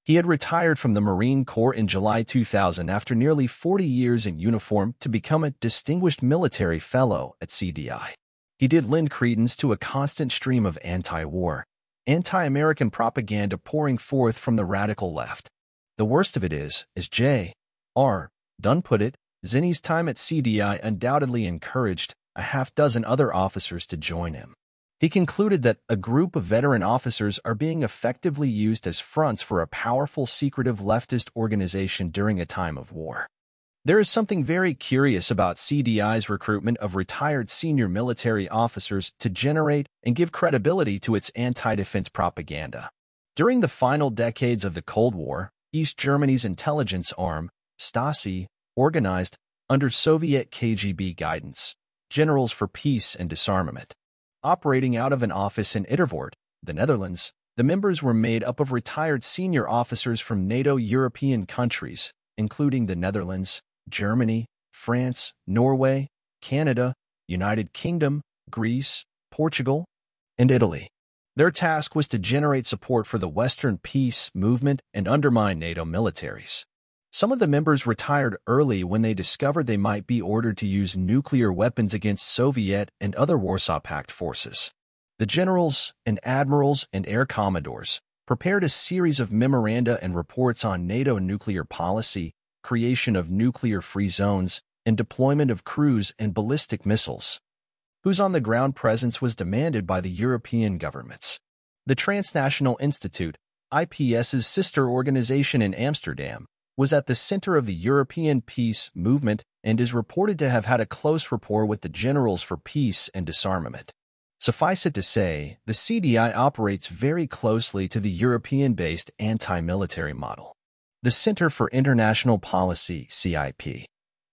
He had retired from the Marine Corps in July two thousand after nearly forty years in uniform to become a Distinguished Military Fellow at C D I. He did lend credence to a constant stream of anti-war, anti-American propaganda pouring forth from the radical left. The worst of it is, as J R Dunn put it, Zinni's time at C D I undoubtedly encouraged a half-dozen other officers to join him. He concluded that a group of veteran officers are being effectively used as fronts for a powerful secretive leftist organization during a time of war. There is something very curious about C D I's recruitment of retired senior military officers to generate and give credibility to its anti-defense propaganda. During the final decades of the Cold War, East Germany's intelligence arm, Stasi, organized, under Soviet K G B guidance, Generals for Peace and Disarmament. Operating out of an office in Ittervoort, the Netherlands, the members were made up of retired senior officers from NATO European countries, including the Netherlands, Germany, France, Norway, Canada, United Kingdom, Greece, Portugal, and Italy. Their task was to generate support for the Western peace movement and undermine NATO militaries. Some of the members retired early when they discovered they might be ordered to use nuclear weapons against Soviet and other Warsaw Pact forces. The generals and admirals and air commodores prepared a series of memoranda and reports on NATO nuclear policy, creation of nuclear-free zones, and deployment of cruise and ballistic missiles, whose on-the-ground presence was demanded by the European governments. The Transnational Institute, I P S's sister organization in Amsterdam, was at the center of the European peace movement and is reported to have had a close rapport with the Generals for Peace and Disarmament. Suffice it to say, the C D I operates very closely to the European-based anti-military model. The Center for International Policy, C I P.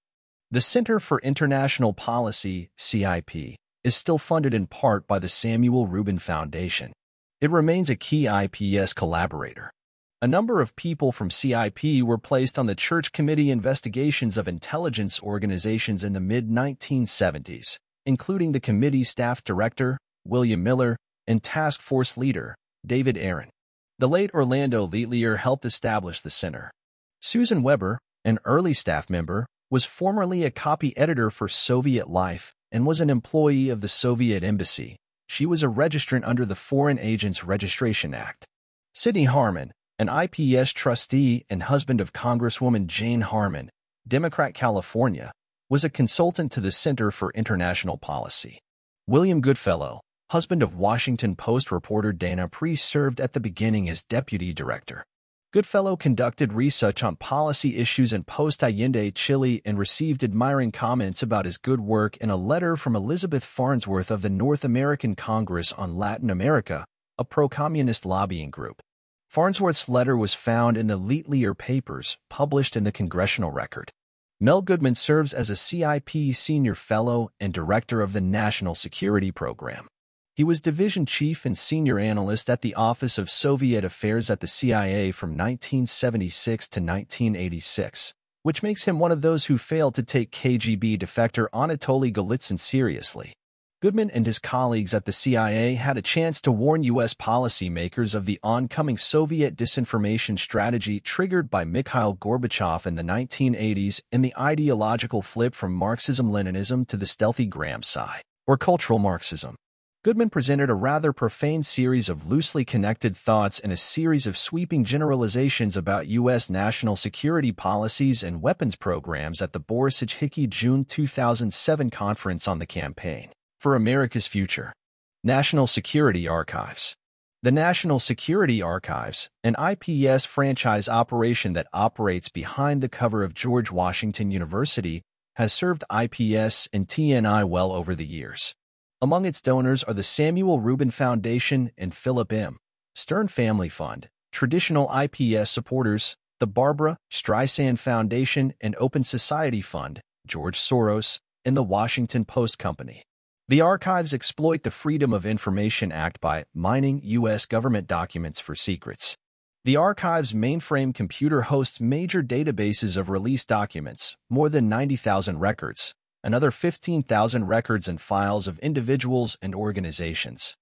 The Center for International Policy, C I P, is still funded in part by the Samuel Rubin Foundation. It remains a key I P S collaborator. A number of people from C I P were placed on the Church Committee investigations of intelligence organizations in the mid nineteen seventies, including the committee's staff director, William Miller, and task force leader, David Aaron. The late Orlando Leitlier helped establish the center. Susan Weber, an early staff member, was formerly a copy editor for Soviet Life and was an employee of the Soviet Embassy. She was a registrant under the Foreign Agents Registration Act. Sidney Harmon, an I P S trustee and husband of Congresswoman Jane Harmon, Democrat California, was a consultant to the Center for International Policy. William Goodfellow, husband of Washington Post reporter Dana Priest, served at the beginning as deputy director. Goodfellow conducted research on policy issues in post-Allende Chile and received admiring comments about his good work in a letter from Elizabeth Farnsworth of the North American Congress on Latin America, a pro-communist lobbying group. Farnsworth's letter was found in the Leitlier Papers, published in the Congressional Record. Mel Goodman serves as a C I P Senior Fellow and Director of the National Security Program. He was Division Chief and Senior Analyst at the Office of Soviet Affairs at the C I A from nineteen seventy-six to nineteen eighty-six, which makes him one of those who failed to take K G B defector Anatoly Golitsyn seriously. Goodman and his colleagues at the C I A had a chance to warn U S policymakers of the oncoming Soviet disinformation strategy triggered by Mikhail Gorbachev in the nineteen eighties and the ideological flip from Marxism-Leninism to the stealthy Gramsci, or cultural Marxism. Goodman presented a rather profane series of loosely connected thoughts and a series of sweeping generalizations about U S national security policies and weapons programs at the Borisov-Hickey June two thousand seven Conference on the Campaign for America's Future. National Security Archives. The National Security Archives, an I P S franchise operation that operates behind the cover of George Washington University, has served I P S and T N I well over the years. Among its donors are the Samuel Rubin Foundation and Philip M. Stern Family Fund, traditional I P S supporters, the Barbara Streisand Foundation and Open Society Fund, George Soros, and the Washington Post Company. The archives exploit the Freedom of Information Act by mining U S government documents for secrets. The archive's mainframe computer hosts major databases of released documents, more than ninety thousand records, another fifteen thousand records and files of individuals and organizations.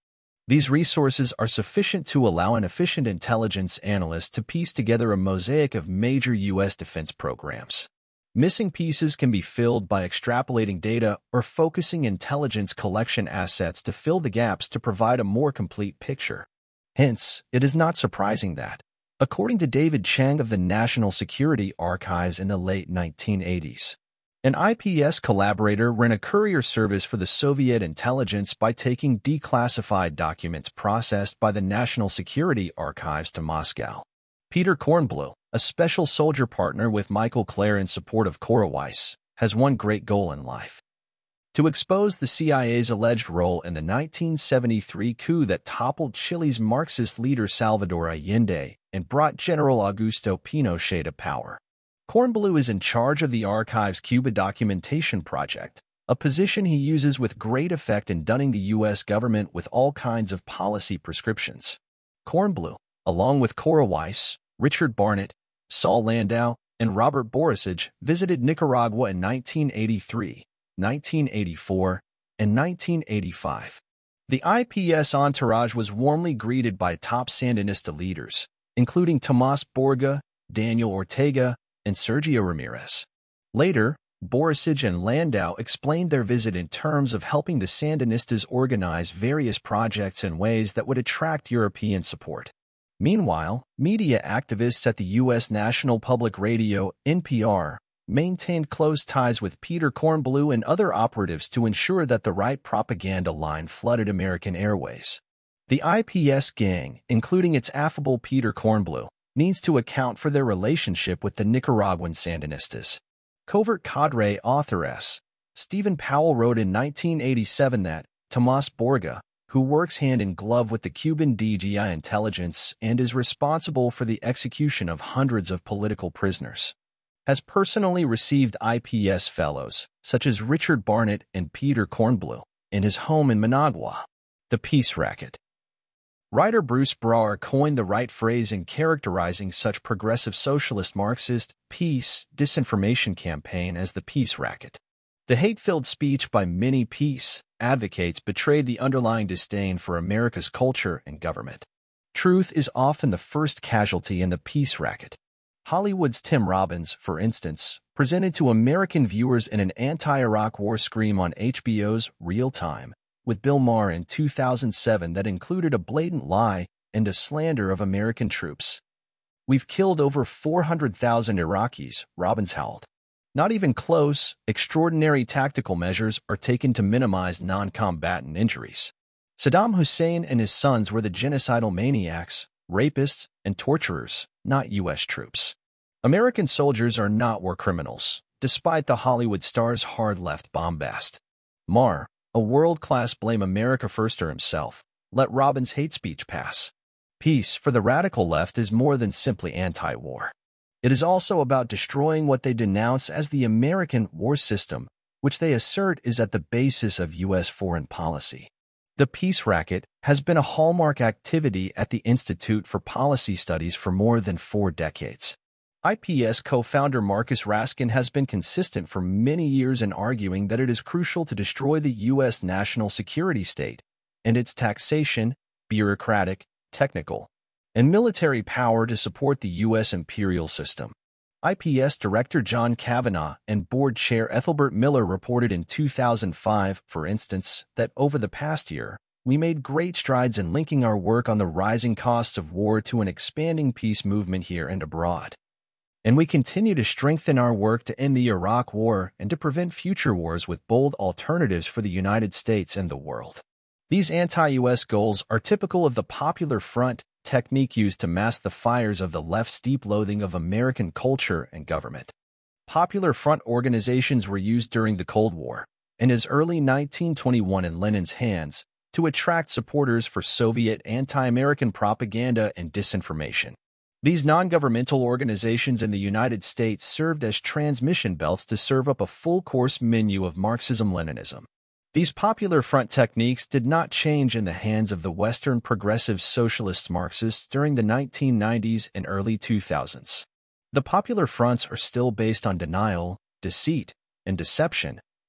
These resources are sufficient to allow an efficient intelligence analyst to piece together a mosaic of major U S defense programs. Missing pieces can be filled by extrapolating data or focusing intelligence collection assets to fill the gaps to provide a more complete picture. Hence, it is not surprising that, according to David Chang of the National Security Archives in the late nineteen eighties, an I P S collaborator ran a courier service for the Soviet intelligence by taking declassified documents processed by the National Security Archives to Moscow. Peter Kornbluh, a special soldier partner with Michael Clare in support of Korowais, has one great goal in life: to expose the C I A's alleged role in the nineteen seventy-three coup that toppled Chile's Marxist leader Salvador Allende and brought General Augusto Pinochet to power. Kornbluh is in charge of the Archives Cuba Documentation Project, a position he uses with great effect in dunning the U S government with all kinds of policy prescriptions. Kornbluh, along with Korowais, Richard Barnett, Saul Landau, and Robert Borisig, visited Nicaragua in nineteen eighty-three, nineteen eighty-four, and nineteen eighty-five. The I P S entourage was warmly greeted by top Sandinista leaders, including Tomás Borga, Daniel Ortega, and Sergio Ramirez. Later, Borisig and Landau explained their visit in terms of helping the Sandinistas organize various projects in ways that would attract European support. Meanwhile, media activists at the U S National Public Radio, N P R, maintained close ties with Peter Kornbluh and other operatives to ensure that the right propaganda line flooded American airways. The I P S gang, including its affable Peter Kornbluh, needs to account for their relationship with the Nicaraguan Sandinistas. Covert cadre author S. Stephen Powell wrote in nineteen eighty-seven that Tomás Borga, who works hand-in-glove with the Cuban D G I intelligence and is responsible for the execution of hundreds of political prisoners, has personally received I P S fellows, such as Richard Barnett and Peter Kornbluh, in his home in Managua. The Peace Racket. Writer Bruce Brower coined the right phrase in characterizing such progressive socialist Marxist peace disinformation campaign as the Peace Racket. The hate-filled speech by many peace advocates betrayed the underlying disdain for America's culture and government. Truth is often the first casualty in the Peace Racket. Hollywood's Tim Robbins, for instance, presented to American viewers in an anti-Iraq war scream on H B O's Real Time with Bill Maher in two thousand seven that included a blatant lie and a slander of American troops. "We've killed over four hundred thousand Iraqis," Robbins howled. Not even close, extraordinary tactical measures are taken to minimize non-combatant injuries. Saddam Hussein and his sons were the genocidal maniacs, rapists, and torturers, not U S troops. American soldiers are not war criminals, despite the Hollywood star's hard-left bombast. Maher, a world-class blame America firster himself, let Robbins' hate speech pass. Peace for the radical left is more than simply anti-war. It is also about destroying what they denounce as the American war system, which they assert is at the basis of U S foreign policy. The Peace Racket has been a hallmark activity at the Institute for Policy Studies for more than four decades. I P S co-founder Marcus Raskin has been consistent for many years in arguing that it is crucial to destroy the U S national security state and its taxation, bureaucratic, technical, and military power to support the U S imperial system. I P S Director John Kavanagh and Board Chair Ethelbert Miller reported in two thousand five, for instance, that over the past year, we made great strides in linking our work on the rising costs of war to an expanding peace movement here and abroad. And we continue to strengthen our work to end the Iraq War and to prevent future wars with bold alternatives for the United States and the world. These anti-U S goals are typical of the Popular Front technique used to mask the fires of the left's deep loathing of American culture and government. Popular Front organizations were used during the Cold War, and as early nineteen twenty-one in Lenin's hands, to attract supporters for Soviet anti-American propaganda and disinformation. These non-governmental organizations in the United States served as transmission belts to serve up a full-course menu of Marxism-Leninism. These Popular Front techniques did not change in the hands of the Western progressive socialist Marxists during the nineteen nineties and early two thousands. The Popular Fronts are still based on denial, deceit, and deception,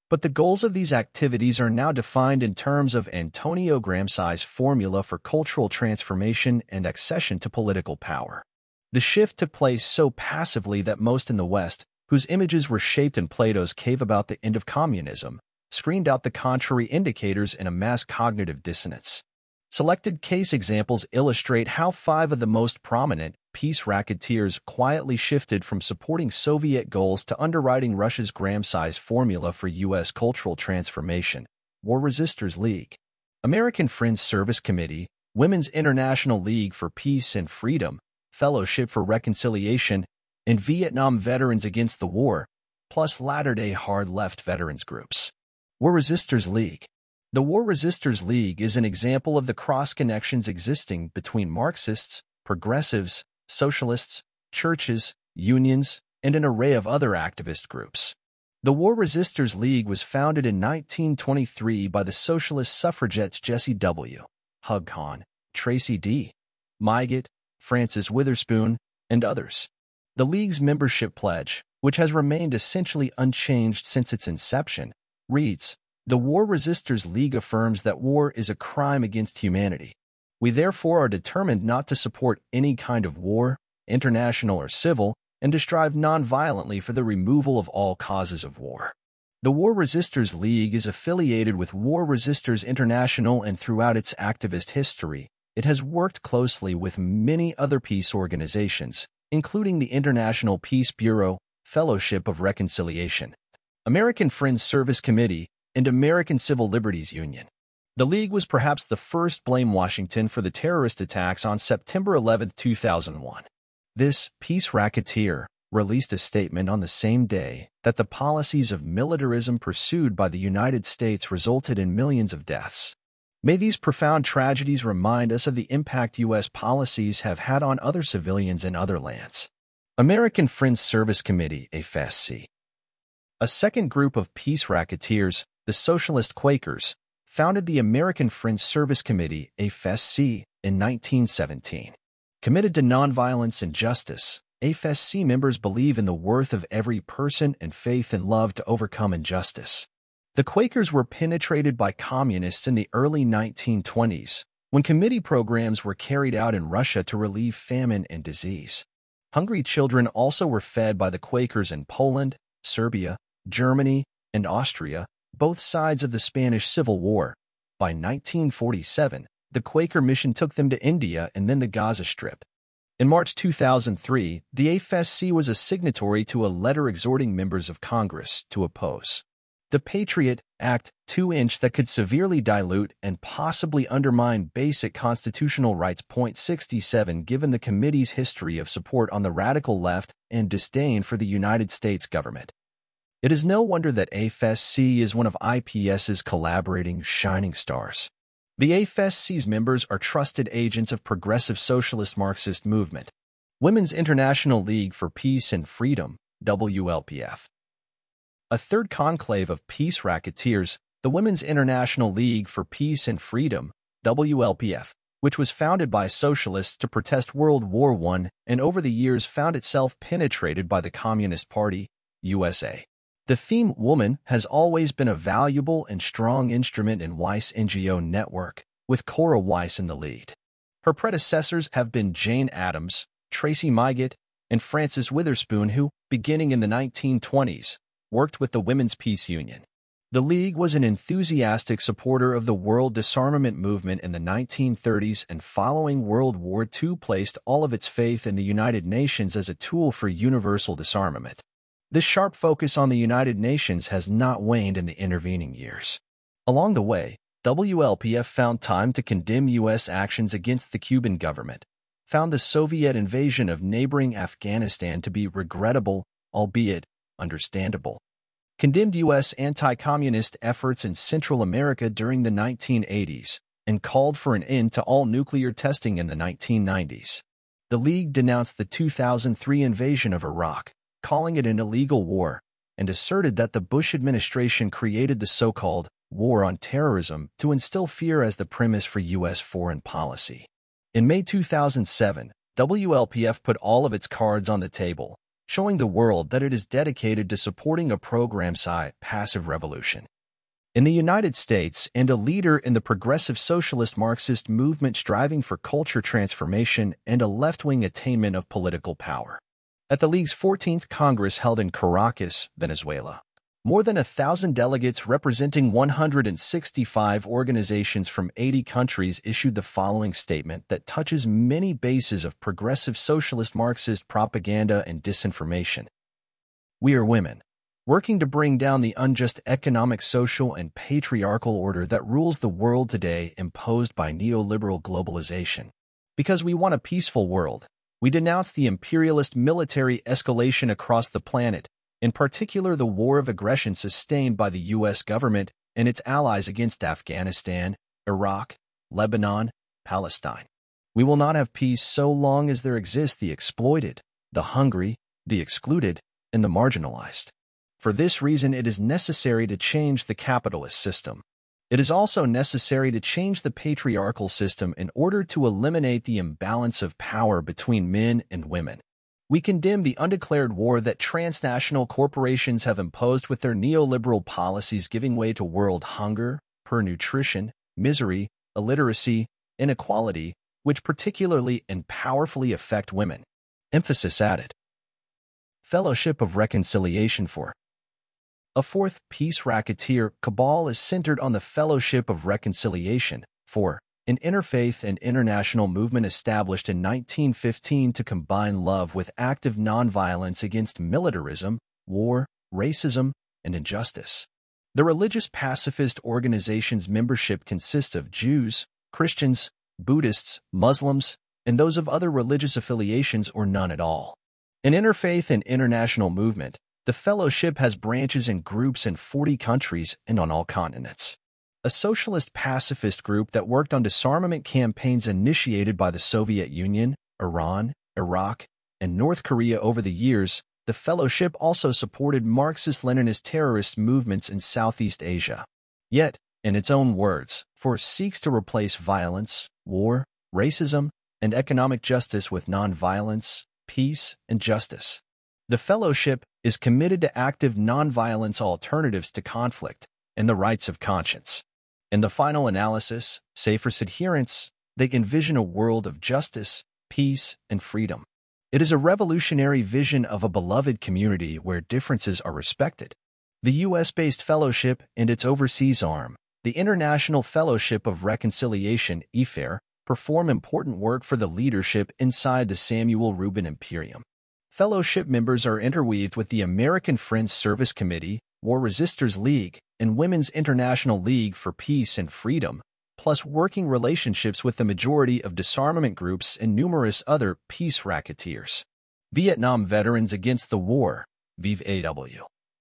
But the goals of these activities are now defined in terms of Antonio Gramsci's formula for cultural transformation and accession to political power. The shift took place so passively that most in the West, whose images were shaped in Plato's cave about the end of communism, screened out the contrary indicators in a mass cognitive dissonance. Selected case examples illustrate how five of the most prominent peace racketeers quietly shifted from supporting Soviet goals to underwriting Russia's Gramsci's formula for U S cultural transformation. War Resisters League, American Friends Service Committee, Women's International League for Peace and Freedom, Fellowship for Reconciliation, and Vietnam Veterans Against the War, plus latter-day hard-left veterans groups. War Resisters League. The War Resisters League is an example of the cross-connections existing between Marxists, progressives, socialists, churches, unions, and an array of other activist groups. The War Resisters League was founded in nineteen twenty-three by the socialist suffragettes Jessie W. Hug Hahn, Tracy D. Mygett, Frances Witherspoon, and others. The League's membership pledge, which has remained essentially unchanged since its inception, reads, "The War Resisters League affirms that war is a crime against humanity. We therefore are determined not to support any kind of war, international or civil, and to strive non-violently for the removal of all causes of war." The War Resisters League is affiliated with War Resisters International, and throughout its activist history, it has worked closely with many other peace organizations, including the International Peace Bureau, Fellowship of Reconciliation, American Friends Service Committee, and American Civil Liberties Union. The League was perhaps the first to blame Washington for the terrorist attacks on September eleventh, two thousand one. This peace racketeer released a statement on the same day that the policies of militarism pursued by the United States resulted in millions of deaths. May these profound tragedies remind us of the impact U S policies have had on other civilians in other lands. American Friends Service Committee, A F S C. A second group of peace racketeers, the Socialist Quakers, founded the American Friends Service Committee, A F S C, in nineteen seventeen. Committed to nonviolence and justice, A F S C members believe in the worth of every person and faith in love to overcome injustice. The Quakers were penetrated by communists in the early nineteen twenties, when committee programs were carried out in Russia to relieve famine and disease. Hungry children also were fed by the Quakers in Poland, Serbia, Germany, and Austria, both sides of the Spanish Civil War. By nineteen forty-seven, the Quaker mission took them to India and then the Gaza Strip. In March two thousand three, the A F S C was a signatory to a letter exhorting members of Congress to oppose the Patriot Act two inch that could severely dilute and possibly undermine basic constitutional rights. sixty-seven Given the committee's history of support on the radical left and disdain for the United States government, it is no wonder that A F S C is one of I P S's collaborating shining stars. The A F S C's members are trusted agents of progressive socialist Marxist movement. Women's International League for Peace and Freedom, W L P F. A third conclave of peace racketeers, the Women's International League for Peace and Freedom, W L P F, which was founded by socialists to protest World War One and over the years found itself penetrated by the Communist Party, U S A. The theme woman has always been a valuable and strong instrument in Weiss N G O network, with Cora Weiss in the lead. Her predecessors have been Jane Addams, Tracy Mygett, and Frances Witherspoon, who, beginning in the nineteen twenties, worked with the Women's Peace Union. The League was an enthusiastic supporter of the world disarmament movement in the nineteen thirties, and following World War Two placed all of its faith in the United Nations as a tool for universal disarmament. This sharp focus on the United Nations has not waned in the intervening years. Along the way, W L P F found time to condemn U S actions against the Cuban government, found the Soviet invasion of neighboring Afghanistan to be regrettable, albeit understandable, condemned U S anti-communist efforts in Central America during the nineteen eighties, and called for an end to all nuclear testing in the nineteen nineties. The League denounced the two thousand three invasion of Iraq, calling it an illegal war, and asserted that the Bush administration created the so-called War on Terrorism to instill fear as the premise for U S foreign policy. In May two thousand seven, W L P F put all of its cards on the table, showing the world that it is dedicated to supporting a program-side passive revolution. In the United States, and a leader in the progressive socialist Marxist movement striving for culture transformation and a left-wing attainment of political power. At the League's fourteenth Congress held in Caracas, Venezuela, more than a thousand delegates representing one hundred sixty-five organizations from eighty countries issued the following statement that touches many bases of progressive socialist Marxist propaganda and disinformation. We are women, working to bring down the unjust economic, social, and patriarchal order that rules the world today imposed by neoliberal globalization. Because we want a peaceful world, we denounce the imperialist military escalation across the planet, in particular the war of aggression sustained by the U S government and its allies against Afghanistan, Iraq, Lebanon, Palestine. We will not have peace so long as there exist the exploited, the hungry, the excluded, and the marginalized. For this reason, it is necessary to change the capitalist system. It is also necessary to change the patriarchal system in order to eliminate the imbalance of power between men and women. We condemn the undeclared war that transnational corporations have imposed with their neoliberal policies, giving way to world hunger, poor nutrition, misery, illiteracy, inequality, which particularly and powerfully affect women. Emphasis added. Fellowship of Reconciliation for a fourth peace racketeer cabal is centered on the Fellowship of Reconciliation for an interfaith and international movement established in nineteen fifteen to combine love with active nonviolence against militarism, war, racism, and injustice. The religious pacifist organization's membership consists of Jews, Christians, Buddhists, Muslims, and those of other religious affiliations or none at all. An interfaith and international movement, the Fellowship has branches and groups in forty countries and on all continents. A socialist pacifist group that worked on disarmament campaigns initiated by the Soviet Union, Iran, Iraq, and North Korea over the years, the Fellowship also supported Marxist-Leninist terrorist movements in Southeast Asia. Yet, in its own words, FORCE seeks to replace violence, war, racism, and economic justice with non-violence, peace, and justice. The Fellowship is committed to active nonviolence alternatives to conflict and the rights of conscience. In the final analysis, say for its adherents, they envision a world of justice, peace, and freedom. It is a revolutionary vision of a beloved community where differences are respected. The U S-based Fellowship and its overseas arm, the International Fellowship of Reconciliation, I F E R, perform important work for the leadership inside the Samuel Rubin Imperium. Fellowship members are interweaved with the American Friends Service Committee, War Resisters League, and Women's International League for Peace and Freedom, plus working relationships with the majority of disarmament groups and numerous other peace racketeers. Vietnam Veterans Against the War, V A W.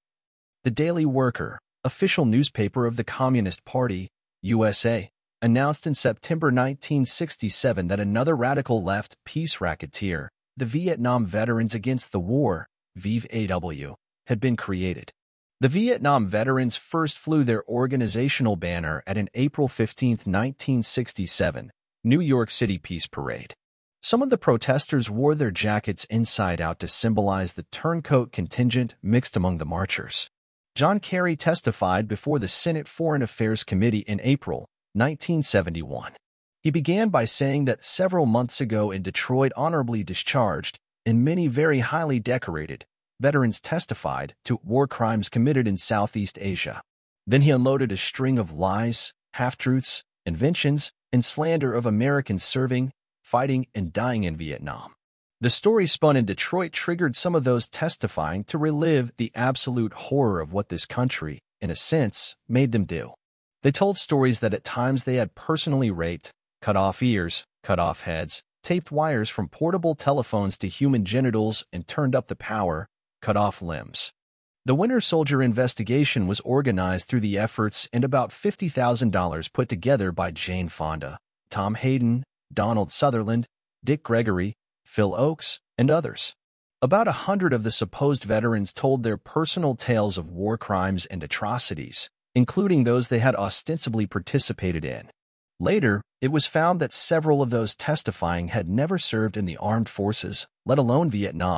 The Daily Worker, official newspaper of the Communist Party, U S A, announced in September nineteen sixty-seven that another radical left peace racketeer, the Vietnam Veterans Against the War, V A W, had been created. The Vietnam veterans first flew their organizational banner at an April fifteenth, nineteen sixty-seven, New York City Peace Parade. Some of the protesters wore their jackets inside out to symbolize the turncoat contingent mixed among the marchers. John Kerry testified before the Senate Foreign Affairs Committee in April nineteen seventy-one. He began by saying that several months ago in Detroit, honorably discharged, and many very highly decorated, veterans testified to war crimes committed in Southeast Asia. Then he unloaded a string of lies, half-truths, inventions, and slander of Americans serving, fighting, and dying in Vietnam. The story spun in Detroit triggered some of those testifying to relive the absolute horror of what this country, in a sense, made them do. They told stories that at times they had personally raped, cut off ears, cut off heads, taped wires from portable telephones to human genitals and turned up the power, cut off limbs. The Winter Soldier investigation was organized through the efforts and about fifty thousand dollars put together by Jane Fonda, Tom Hayden, Donald Sutherland, Dick Gregory, Phil Oakes, and others. About a hundred of the supposed veterans told their personal tales of war crimes and atrocities, including those they had ostensibly participated in. Later, it was found that several of those testifying had never served in the armed forces, let alone Vietnam,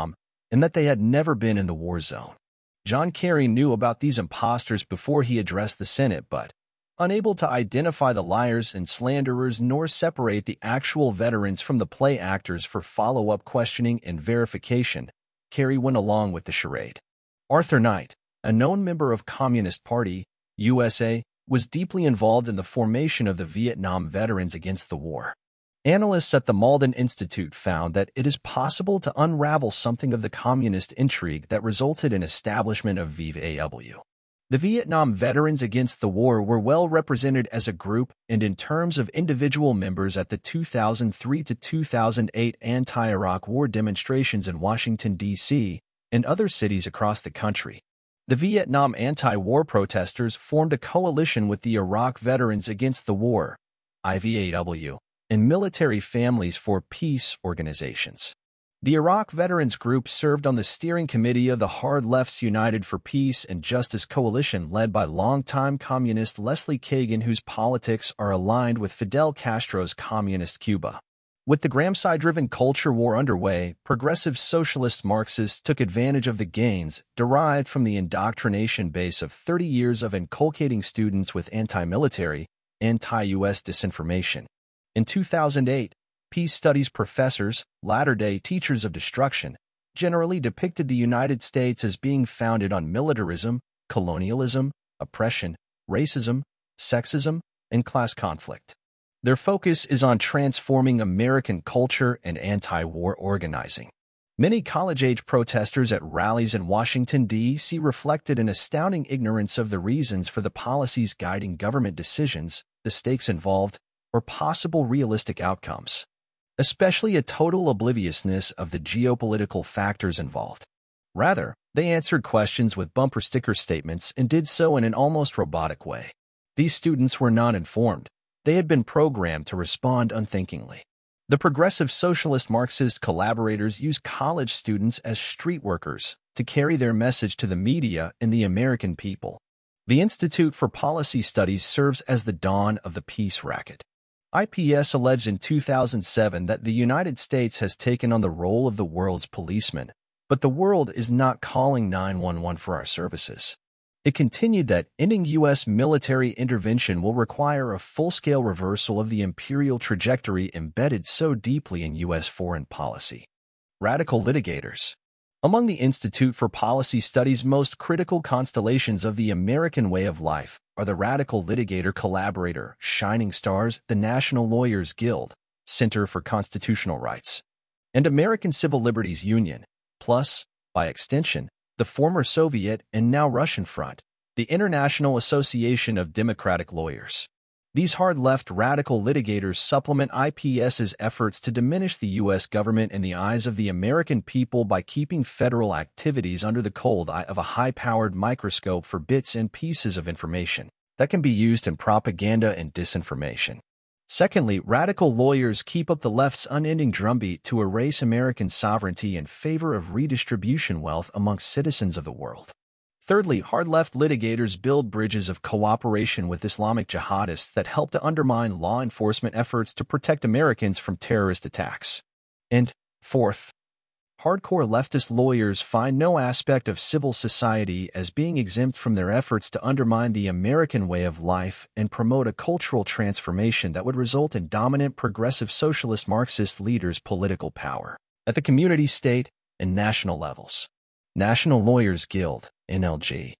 and that they had never been in the war zone. John Kerry knew about these imposters before he addressed the Senate, but, unable to identify the liars and slanderers nor separate the actual veterans from the play actors for follow-up questioning and verification, Kerry went along with the charade. Arthur Knight, a known member of Communist Party, U S A, was deeply involved in the formation of the Vietnam Veterans Against the War. Analysts at the Malden Institute found that it is possible to unravel something of the communist intrigue that resulted in establishment of V A W. The Vietnam Veterans Against the War were well represented as a group and in terms of individual members at the two thousand three to two thousand eight anti-Iraq war demonstrations in Washington, D C, and other cities across the country. The Vietnam anti-war protesters formed a coalition with the Iraq Veterans Against the War, I V A W, and Military Families for Peace organizations. The Iraq Veterans Group served on the steering committee of the Hard Left's United for Peace and Justice coalition led by longtime communist Leslie Kagan, whose politics are aligned with Fidel Castro's communist Cuba. With the Gramsci-driven culture war underway, progressive socialist Marxists took advantage of the gains derived from the indoctrination base of thirty years of inculcating students with anti-military, anti-U S disinformation. In two thousand eight, peace studies professors, latter-day teachers of destruction, generally depicted the United States as being founded on militarism, colonialism, oppression, racism, sexism, and class conflict. Their focus is on transforming American culture and anti-war organizing. Many college-age protesters at rallies in Washington, D C reflected an astounding ignorance of the reasons for the policies guiding government decisions, the stakes involved, or possible realistic outcomes, especially a total obliviousness of the geopolitical factors involved. Rather, they answered questions with bumper sticker statements and did so in an almost robotic way. These students were not informed. They had been programmed to respond unthinkingly. The progressive socialist Marxist collaborators used college students as street workers to carry their message to the media and the American people. The Institute for Policy Studies serves as the dawn of the peace racket. I P S alleged in two thousand seven that the United States has taken on the role of the world's policeman, but the world is not calling nine one one for our services. It continued that ending U S military intervention will require a full-scale reversal of the imperial trajectory embedded so deeply in U S foreign policy. Radical litigators. Among the Institute for Policy Studies' most critical constellations of the American way of life are the Radical Litigator Collaborator, Shining Stars, the National Lawyers Guild, Center for Constitutional Rights, and American Civil Liberties Union, plus, by extension, the former Soviet and now Russian Front, the International Association of Democratic Lawyers. These hard-left radical litigators supplement I P S's efforts to diminish the U S government in the eyes of the American people by keeping federal activities under the cold eye of a high-powered microscope for bits and pieces of information that can be used in propaganda and disinformation. Secondly, radical lawyers keep up the left's unending drumbeat to erase American sovereignty in favor of redistribution wealth amongst citizens of the world. Thirdly, hard-left litigators build bridges of cooperation with Islamic jihadists that help to undermine law enforcement efforts to protect Americans from terrorist attacks. And fourth, hardcore leftist lawyers find no aspect of civil society as being exempt from their efforts to undermine the American way of life and promote a cultural transformation that would result in dominant progressive socialist Marxist leaders' political power at the community, state, and national levels. National Lawyers Guild, N L G.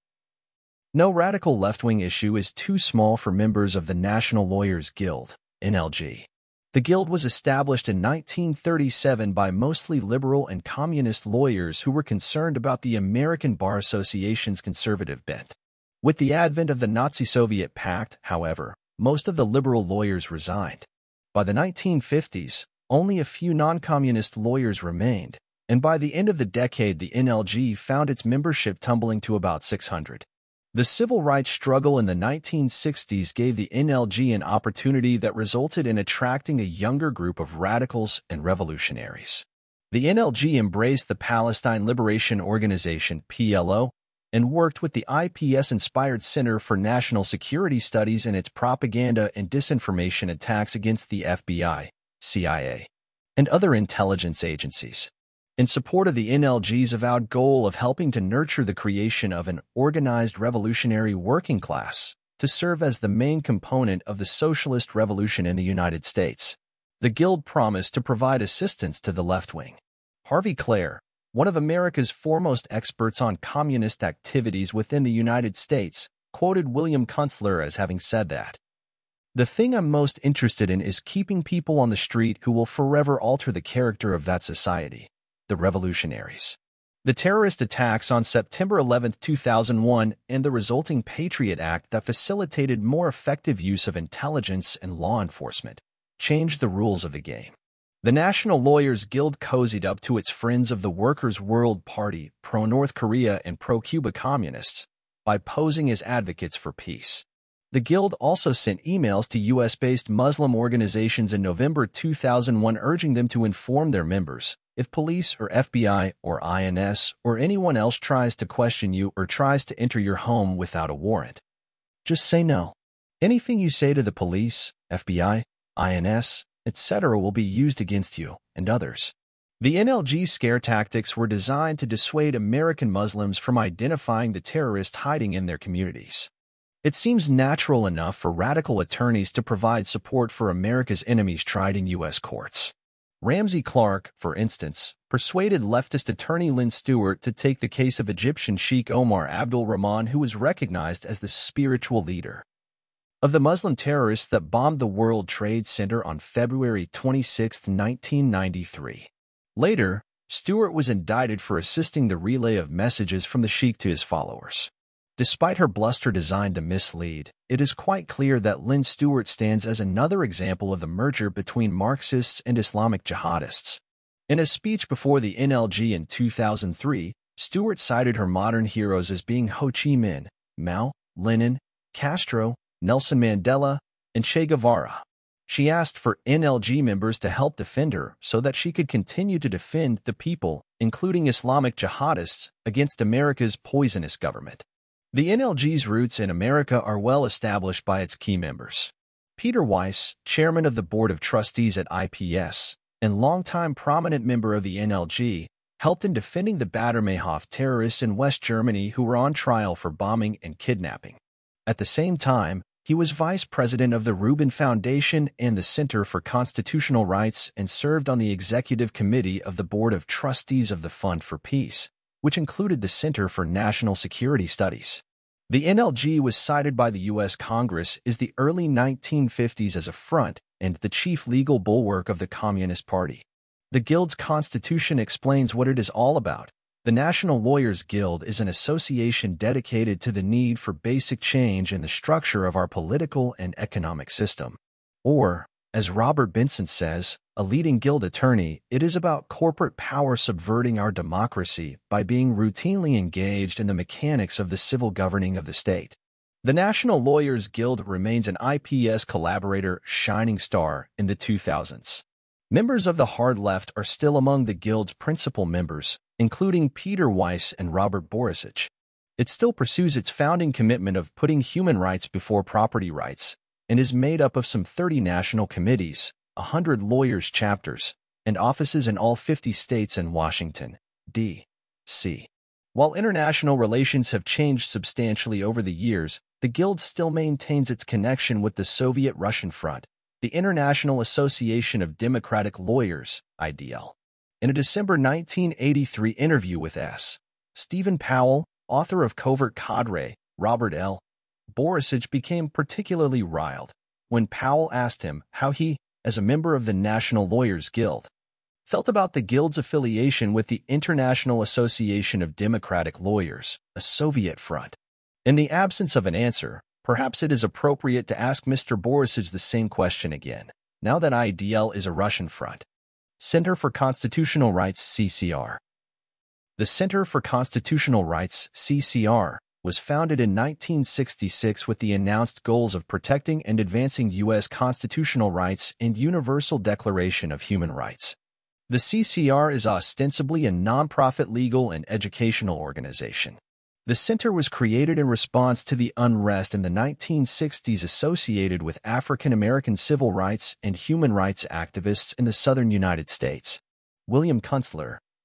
No radical left-wing issue is too small for members of the National Lawyers Guild, N L G. The Guild was established in nineteen thirty-seven by mostly liberal and communist lawyers who were concerned about the American Bar Association's conservative bent. With the advent of the Nazi-Soviet pact, however, most of the liberal lawyers resigned. By the nineteen fifties, only a few non-communist lawyers remained, and by the end of the decade the N L G found its membership tumbling to about six hundred. The civil rights struggle in the nineteen sixties gave the N L G an opportunity that resulted in attracting a younger group of radicals and revolutionaries. The N L G embraced the Palestine Liberation Organization, P L O, and worked with the I P S-inspired Center for National Security Studies in its propaganda and disinformation attacks against the F B I, C I A, and other intelligence agencies. in support of the N L G's avowed goal of helping to nurture the creation of an organized revolutionary working class to serve as the main component of the socialist revolution in the United States. The Guild promised to provide assistance to the left wing. Harvey Clare, one of America's foremost experts on communist activities within the United States, quoted William Kunstler as having said that, "The thing I'm most interested in is keeping people on the street who will forever alter the character of that society, the revolutionaries." The terrorist attacks on September eleventh, two thousand one, and the resulting Patriot Act that facilitated more effective use of intelligence and law enforcement changed the rules of the game. The National Lawyers Guild cozied up to its Friends of the Workers' World Party, pro-North Korea and pro-Cuba communists, by posing as advocates for peace. The Guild also sent emails to U S-based Muslim organizations in November two thousand one urging them to inform their members if police or F B I or I N S or anyone else tries to question you or tries to enter your home without a warrant. Just say no. Anything you say to the police, F B I, I N S, et cetera will be used against you and others. The N L G's scare tactics were designed to dissuade American Muslims from identifying the terrorists hiding in their communities. It seems natural enough for radical attorneys to provide support for America's enemies tried in U S courts. Ramsey Clark, for instance, persuaded leftist attorney Lynn Stewart to take the case of Egyptian Sheikh Omar Abdul Rahman, who was recognized as the spiritual leader of the Muslim terrorists that bombed the World Trade Center on February twenty-sixth, nineteen ninety-three. Later, Stewart was indicted for assisting the relay of messages from the Sheikh to his followers. Despite her bluster designed to mislead, it is quite clear that Lynn Stewart stands as another example of the merger between Marxists and Islamic jihadists. In a speech before the N L G in two thousand three, Stewart cited her modern heroes as being Ho Chi Minh, Mao, Lenin, Castro, Nelson Mandela, and Che Guevara. She asked for N L G members to help defend her so that she could continue to defend the people, including Islamic jihadists, against America's poisonous government. The N L G's roots in America are well established by its key members. Peter Weiss, chairman of the Board of Trustees at I P S, and longtime prominent member of the N L G, helped in defending the Baader-Meinhof terrorists in West Germany who were on trial for bombing and kidnapping. At the same time, he was vice president of the Rubin Foundation and the Center for Constitutional Rights and served on the executive committee of the Board of Trustees of the Fund for Peace, which included the Center for National Security Studies. The N L G was cited by the U S Congress in the early nineteen fifties as a front and the chief legal bulwark of the Communist Party. The Guild's constitution explains what it is all about. The National Lawyers Guild is an association dedicated to the need for basic change in the structure of our political and economic system. Or, as Robert Benson says, a leading Guild attorney, it is about corporate power subverting our democracy by being routinely engaged in the mechanics of the civil governing of the state. The National Lawyers Guild remains an I P S collaborator shining star in the two thousands. Members of the hard left are still among the Guild's principal members, including Peter Weiss and Robert Borisich. It still pursues its founding commitment of putting human rights before property rights, and is made up of some thirty national committees, one hundred lawyers' chapters, and offices in all fifty states and Washington, D C While international relations have changed substantially over the years, the Guild still maintains its connection with the Soviet-Russian Front, the International Association of Democratic Lawyers, I D L. In a December nineteen eighty-three interview with S. Stephen Powell, author of Covert Cadre, Robert L. Borisich became particularly riled when Powell asked him how he, as a member of the National Lawyers Guild, felt about the Guild's affiliation with the International Association of Democratic Lawyers, a Soviet front. In the absence of an answer, perhaps it is appropriate to ask Mister Borisich the same question again, now that I D L is a Russian front. Center for Constitutional Rights, C C R. The Center for Constitutional Rights, C C R, was founded in nineteen sixty-six with the announced goals of protecting and advancing U S constitutional rights and Universal Declaration of Human Rights. The C C R is ostensibly a nonprofit legal and educational organization. The center was created in response to the unrest in the nineteen sixties associated with African American civil rights and human rights activists in the southern United States. William Kunstler,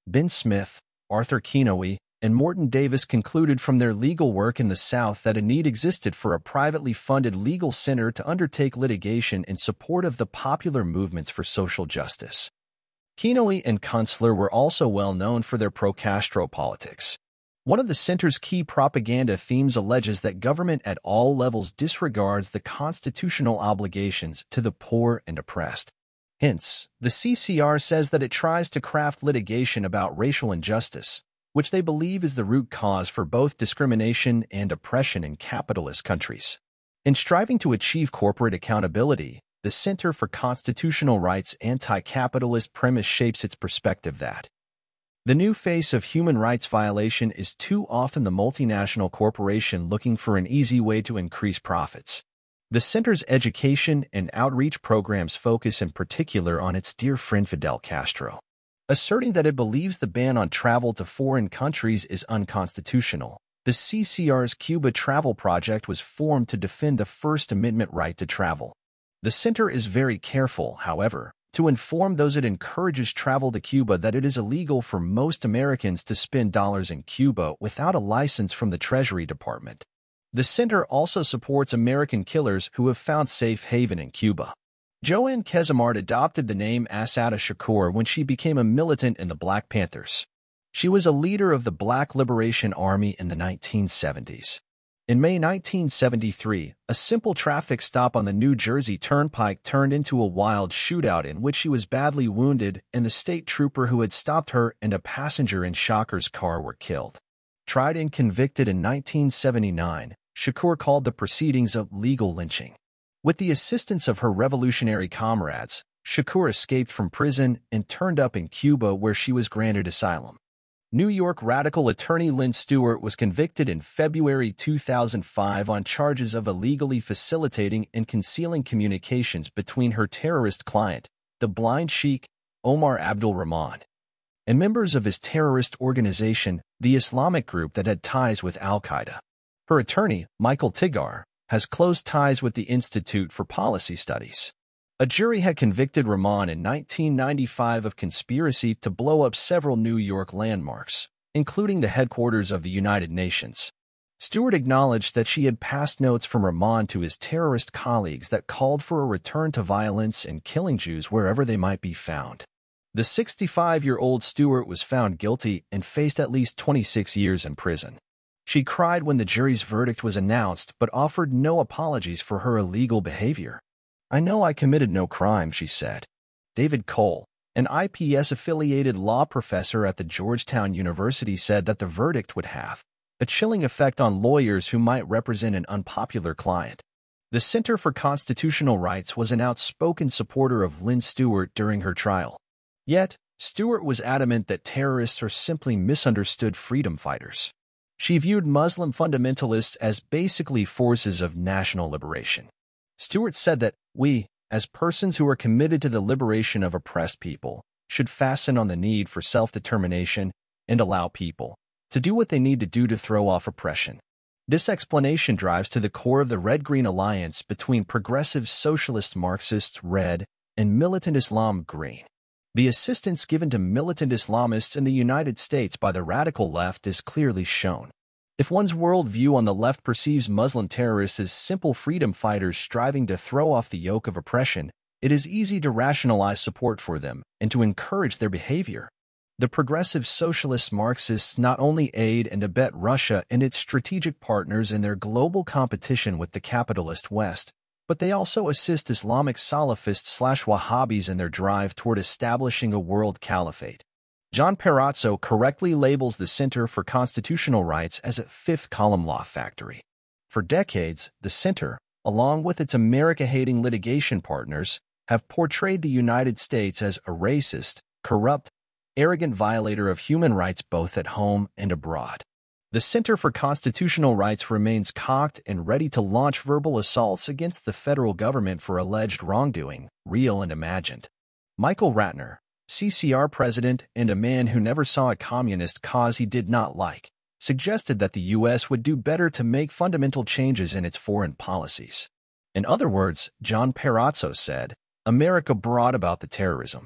Ben Smith, Arthur Kinoe, and Morton Davis concluded from their legal work in the South that a need existed for a privately funded legal center to undertake litigation in support of the popular movements for social justice. Kinoe and Kunstler were also well known for their pro-Castro politics. One of the center's key propaganda themes alleges that government at all levels disregards the constitutional obligations to the poor and oppressed. Hence, the C C R says that it tries to craft litigation about racial injustice, which they believe is the root cause for both discrimination and oppression in capitalist countries. In striving to achieve corporate accountability, the Center for Constitutional Rights' anti-capitalist premise shapes its perspective that the new face of human rights violation is too often the multinational corporation looking for an easy way to increase profits. The center's education and outreach programs focus in particular on its dear friend Fidel Castro, asserting that it believes the ban on travel to foreign countries is unconstitutional. The C C R's Cuba Travel Project was formed to defend the First Amendment right to travel. The center is very careful, however, to inform those it encourages travel to Cuba that it is illegal for most Americans to spend dollars in Cuba without a license from the Treasury Department. The center also supports American killers who have found safe haven in Cuba. Joanne Kesimard adopted the name Assata Shakur when she became a militant in the Black Panthers. She was a leader of the Black Liberation Army in the nineteen seventies. In May nineteen seventy-three, a simple traffic stop on the New Jersey Turnpike turned into a wild shootout in which she was badly wounded and the state trooper who had stopped her and a passenger in Shakur's car were killed. Tried and convicted in nineteen seventy-nine, Shakur called the proceedings a legal lynching. With the assistance of her revolutionary comrades, Shakur escaped from prison and turned up in Cuba where she was granted asylum. New York radical attorney Lynn Stewart was convicted in February two thousand five on charges of illegally facilitating and concealing communications between her terrorist client, the blind sheikh Omar Abdul Rahman, and members of his terrorist organization, the Islamic group that had ties with al-Qaeda. Her attorney, Michael Tigar, has close ties with the Institute for Policy Studies. A jury had convicted Rahman in nineteen ninety-five of conspiracy to blow up several New York landmarks, including the headquarters of the United Nations. Stewart acknowledged that she had passed notes from Rahman to his terrorist colleagues that called for a return to violence and killing Jews wherever they might be found. The sixty-five-year-old Stewart was found guilty and faced at least twenty-six years in prison. She cried when the jury's verdict was announced but offered no apologies for her illegal behavior. "I know I committed no crime," she said. David Cole, an I P S-affiliated law professor at the Georgetown University, said that the verdict would have a chilling effect on lawyers who might represent an unpopular client. The Center for Constitutional Rights was an outspoken supporter of Lynn Stewart during her trial. Yet, Stewart was adamant that terrorists are simply misunderstood freedom fighters. She viewed Muslim fundamentalists as basically forces of national liberation. Stewart said that we, as persons who are committed to the liberation of oppressed people, should fasten on the need for self-determination and allow people to do what they need to do to throw off oppression. This explanation drives to the core of the Red-Green alliance between progressive socialist Marxists Red and militant Islam Green. The assistance given to militant Islamists in the United States by the radical left is clearly shown. If one's worldview on the left perceives Muslim terrorists as simple freedom fighters striving to throw off the yoke of oppression, it is easy to rationalize support for them and to encourage their behavior. The progressive socialist Marxists not only aid and abet Russia and its strategic partners in their global competition with the capitalist West, but they also assist Islamic Salafists/Wahhabis in their drive toward establishing a world caliphate. John Perazzo correctly labels the Center for Constitutional Rights as a fifth-column law factory. For decades, the Center, along with its America-hating litigation partners, have portrayed the United States as a racist, corrupt, arrogant violator of human rights both at home and abroad. The Center for Constitutional Rights remains cocked and ready to launch verbal assaults against the federal government for alleged wrongdoing, real and imagined. Michael Ratner, C C R president and a man who never saw a communist cause he did not like, suggested that the U S would do better to make fundamental changes in its foreign policies. In other words, John Perazzo said, America brought about the terrorism.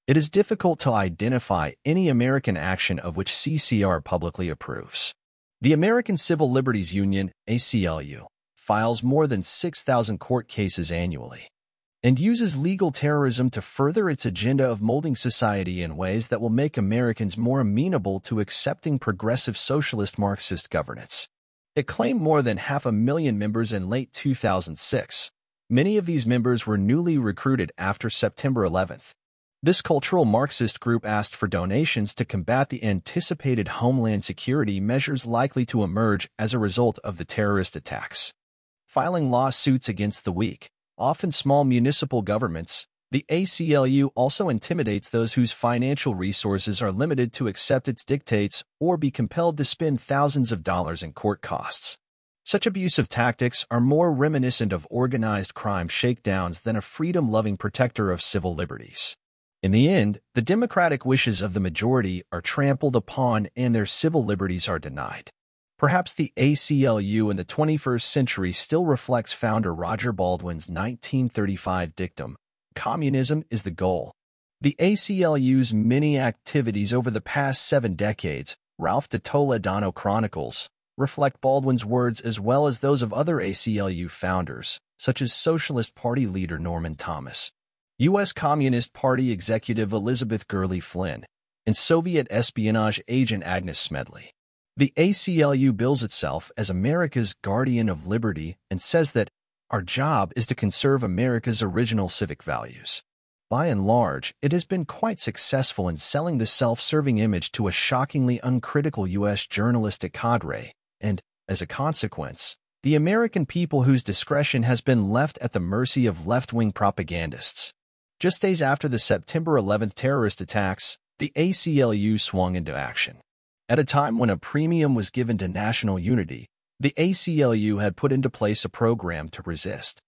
It is difficult to identify any American action of which C C R publicly approves. The American Civil Liberties Union, A C L U, files more than six thousand court cases annually and uses legal terrorism to further its agenda of molding society in ways that will make Americans more amenable to accepting progressive socialist Marxist governance. It claimed more than half a million members in late two thousand six. Many of these members were newly recruited after September eleventh. This cultural Marxist group asked for donations to combat the anticipated homeland security measures likely to emerge as a result of the terrorist attacks. Filing lawsuits against the weak, often small municipal governments, the A C L U also intimidates those whose financial resources are limited to accept its dictates or be compelled to spend thousands of dollars in court costs. Such abusive tactics are more reminiscent of organized crime shakedowns than a freedom-loving protector of civil liberties. In the end, the democratic wishes of the majority are trampled upon and their civil liberties are denied. Perhaps the A C L U in the twenty-first century still reflects founder Roger Baldwin's nineteen thirty-five dictum, "Communism is the goal." The A C L U's many activities over the past seven decades, Ralph de Toledano chronicles, reflect Baldwin's words as well as those of other A C L U founders, such as Socialist Party leader Norman Thomas, U S Communist Party executive Elizabeth Gurley Flynn, and Soviet espionage agent Agnes Smedley. The A C L U bills itself as America's guardian of liberty and says that our job is to conserve America's original civic values. By and large, it has been quite successful in selling the self-serving image to a shockingly uncritical U S journalistic cadre, and, as a consequence, the American people whose discretion has been left at the mercy of left-wing propagandists. Just days after the September eleventh terrorist attacks, the A C L U swung into action. At a time when a premium was given to national unity, the A C L U had put into place a program to resist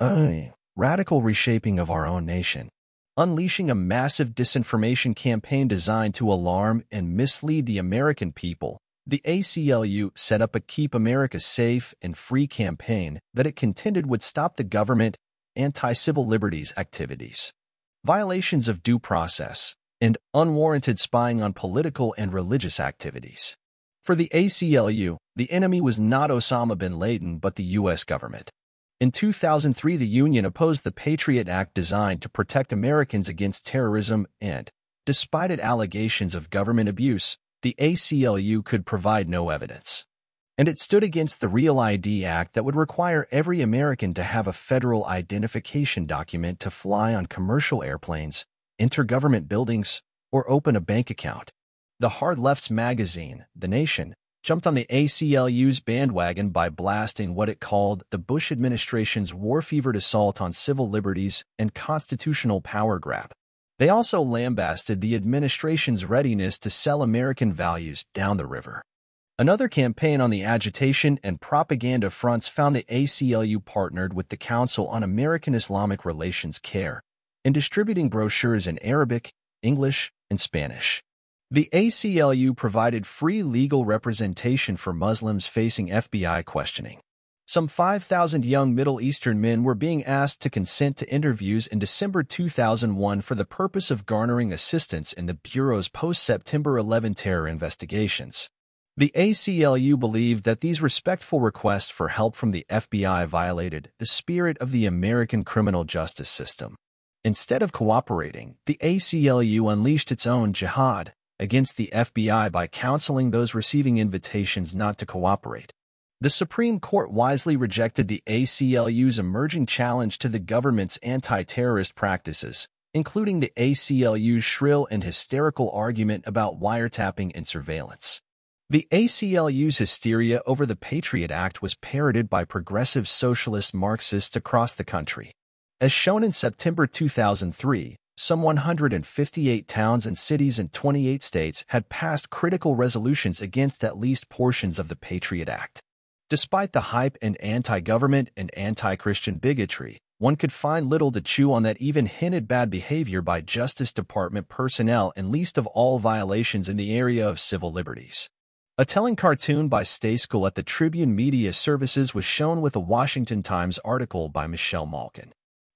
a radical reshaping of our own nation, unleashing a massive disinformation campaign designed to alarm and mislead the American people. The A C L U set up a Keep America Safe and Free campaign that it contended would stop the government anti-civil liberties activities, violations of due process, and unwarranted spying on political and religious activities. For the A C L U, the enemy was not Osama bin Laden but the U S government. In two thousand three, the Union opposed the Patriot Act designed to protect Americans against terrorism and, despite its allegations of government abuse, the A C L U could provide no evidence. And it stood against the Real I D Act that would require every American to have a federal identification document to fly on commercial airplanes, enter government buildings, or open a bank account. The hard left's magazine, The Nation, jumped on the A C L U's bandwagon by blasting what it called the Bush administration's war-fevered assault on civil liberties and constitutional power grab. They also lambasted the administration's readiness to sell American values down the river. Another campaign on the agitation and propaganda fronts found the A C L U partnered with the Council on American Islamic Relations C A R E in distributing brochures in Arabic, English, and Spanish. The A C L U provided free legal representation for Muslims facing F B I questioning. Some five thousand young Middle Eastern men were being asked to consent to interviews in December two thousand one for the purpose of garnering assistance in the Bureau's post-September eleventh terror investigations. The A C L U believed that these respectful requests for help from the F B I violated the spirit of the American criminal justice system. Instead of cooperating, the A C L U unleashed its own jihad against the F B I by counseling those receiving invitations not to cooperate. The Supreme Court wisely rejected the A C L U's emerging challenge to the government's anti-terrorist practices, including the A C L U's shrill and hysterical argument about wiretapping and surveillance. The A C L U's hysteria over the Patriot Act was parroted by progressive socialist Marxists across the country. As shown in September two thousand three, some one hundred fifty-eight towns and cities in twenty-eight states had passed critical resolutions against at least portions of the Patriot Act. Despite the hype and anti-government and anti-Christian bigotry, one could find little to chew on that even hinted bad behavior by Justice Department personnel and least of all violations in the area of civil liberties. A telling cartoon by Stay School at the Tribune Media Services was shown with a Washington Times article by Michelle Malkin.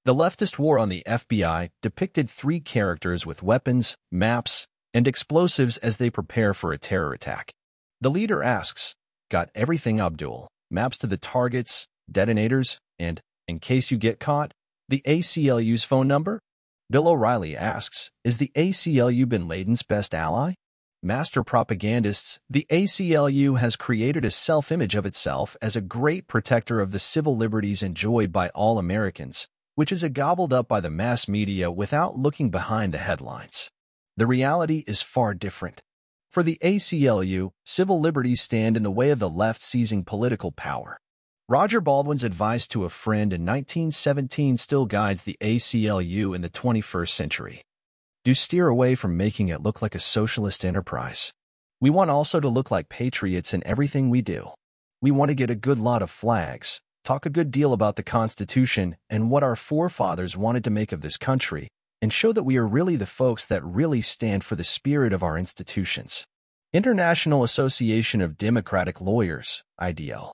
The leftist war on the F B I depicted three characters with weapons, maps, and explosives as they prepare for a terror attack. The leader asks, "Got everything, Abdul? Maps to the targets, detonators, and, in case you get caught, the A C L U's phone number?" Bill O'Reilly asks, "Is the A C L U bin Laden's best ally?" Master propagandists, the A C L U has created a self-image of itself as a great protector of the civil liberties enjoyed by all Americans, which is gobbled up by the mass media without looking behind the headlines. The reality is far different. For the A C L U, civil liberties stand in the way of the left seizing political power. Roger Baldwin's advice to a friend in nineteen seventeen still guides the A C L U in the twenty-first century. Do steer away from making it look like a socialist enterprise. We want also to look like patriots in everything we do. We want to get a good lot of flags, talk a good deal about the Constitution and what our forefathers wanted to make of this country, and show that we are really the folks that really stand for the spirit of our institutions. International Association of Democratic Lawyers, I D L.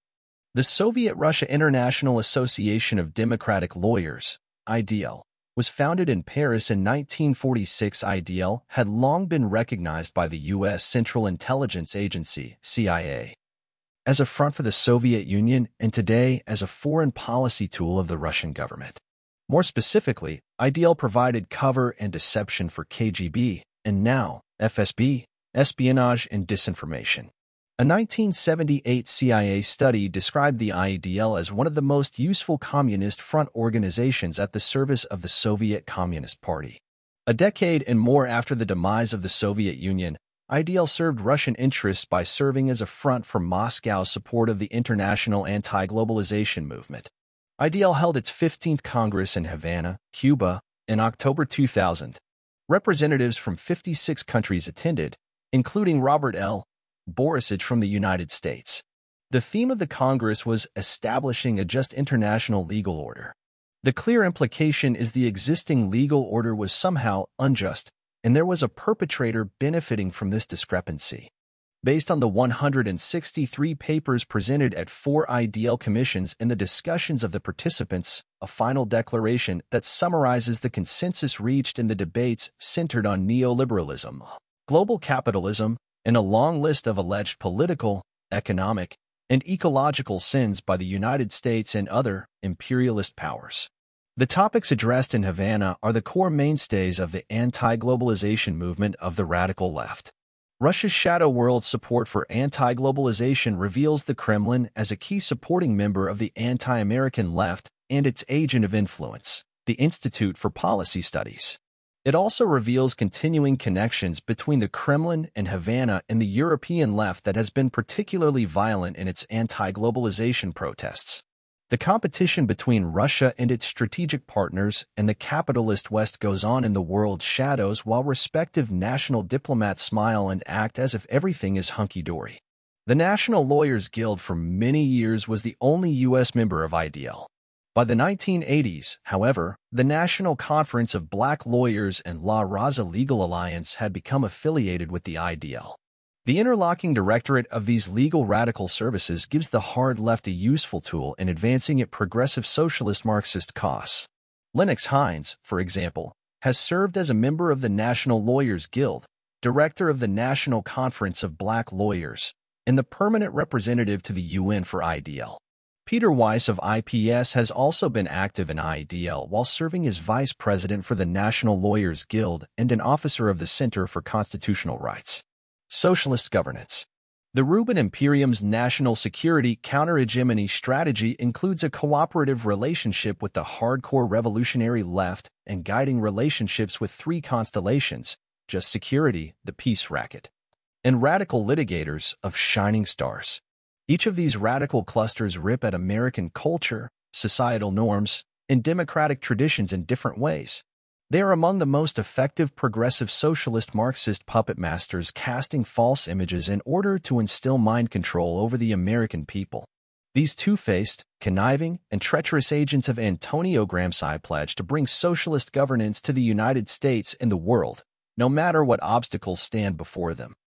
The Soviet Russia International Association of Democratic Lawyers, I D L, was founded in Paris in nineteen forty-six. I D L had long been recognized by the U S Central Intelligence Agency, C I A, as a front for the Soviet Union and today as a foreign policy tool of the Russian government. More specifically, I D L provided cover and deception for K G B, and now F S B, espionage and disinformation. A nineteen seventy-eight C I A study described the I D L as one of the most useful communist front organizations at the service of the Soviet Communist Party. A decade and more after the demise of the Soviet Union, I D L served Russian interests by serving as a front for Moscow's support of the international anti-globalization movement. I D L held its fifteenth Congress in Havana, Cuba, in October two thousand. Representatives from fifty-six countries attended, including Robert L. Borisov from the United States. The theme of the Congress was establishing a just international legal order. The clear implication is the existing legal order was somehow unjust, and there was a perpetrator benefiting from this discrepancy. Based on the one hundred sixty-three papers presented at four I D L commissions and the discussions of the participants, a final declaration that summarizes the consensus reached in the debates centered on neoliberalism, global capitalism, and a long list of alleged political, economic, and ecological sins by the United States and other imperialist powers. The topics addressed in Havana are the core mainstays of the anti-globalization movement of the radical left. Russia's shadow world support for anti-globalization reveals the Kremlin as a key supporting member of the anti-American left and its agent of influence, the Institute for Policy Studies. It also reveals continuing connections between the Kremlin and Havana and the European left that has been particularly violent in its anti-globalization protests. The competition between Russia and its strategic partners and the capitalist West goes on in the world's shadows while respective national diplomats smile and act as if everything is hunky-dory. The National Lawyers Guild for many years was the only U S member of I D L. By the nineteen eighties, however, the National Conference of Black Lawyers and La Raza Legal Alliance had become affiliated with the I D L. The interlocking directorate of these legal radical services gives the hard left a useful tool in advancing its progressive socialist Marxist cause. Lennox Hines, for example, has served as a member of the National Lawyers Guild, director of the National Conference of Black Lawyers, and the permanent representative to the U N for I D L. Peter Weiss of I P S has also been active in I D L while serving as vice president for the National Lawyers Guild and an officer of the Center for Constitutional Rights. Socialist governance. The Rubin Imperium's national security counter-hegemony strategy includes a cooperative relationship with the hardcore revolutionary left and guiding relationships with three constellations, just security, the peace racket, and radical litigators of shining stars. Each of these radical clusters rip at American culture, societal norms, and democratic traditions in different ways. They are among the most effective progressive socialist Marxist puppet masters casting false images in order to instill mind control over the American people. These two-faced, conniving, and treacherous agents of Antonio Gramsci pledge to bring socialist governance to the United States and the world, no matter what obstacles stand before them.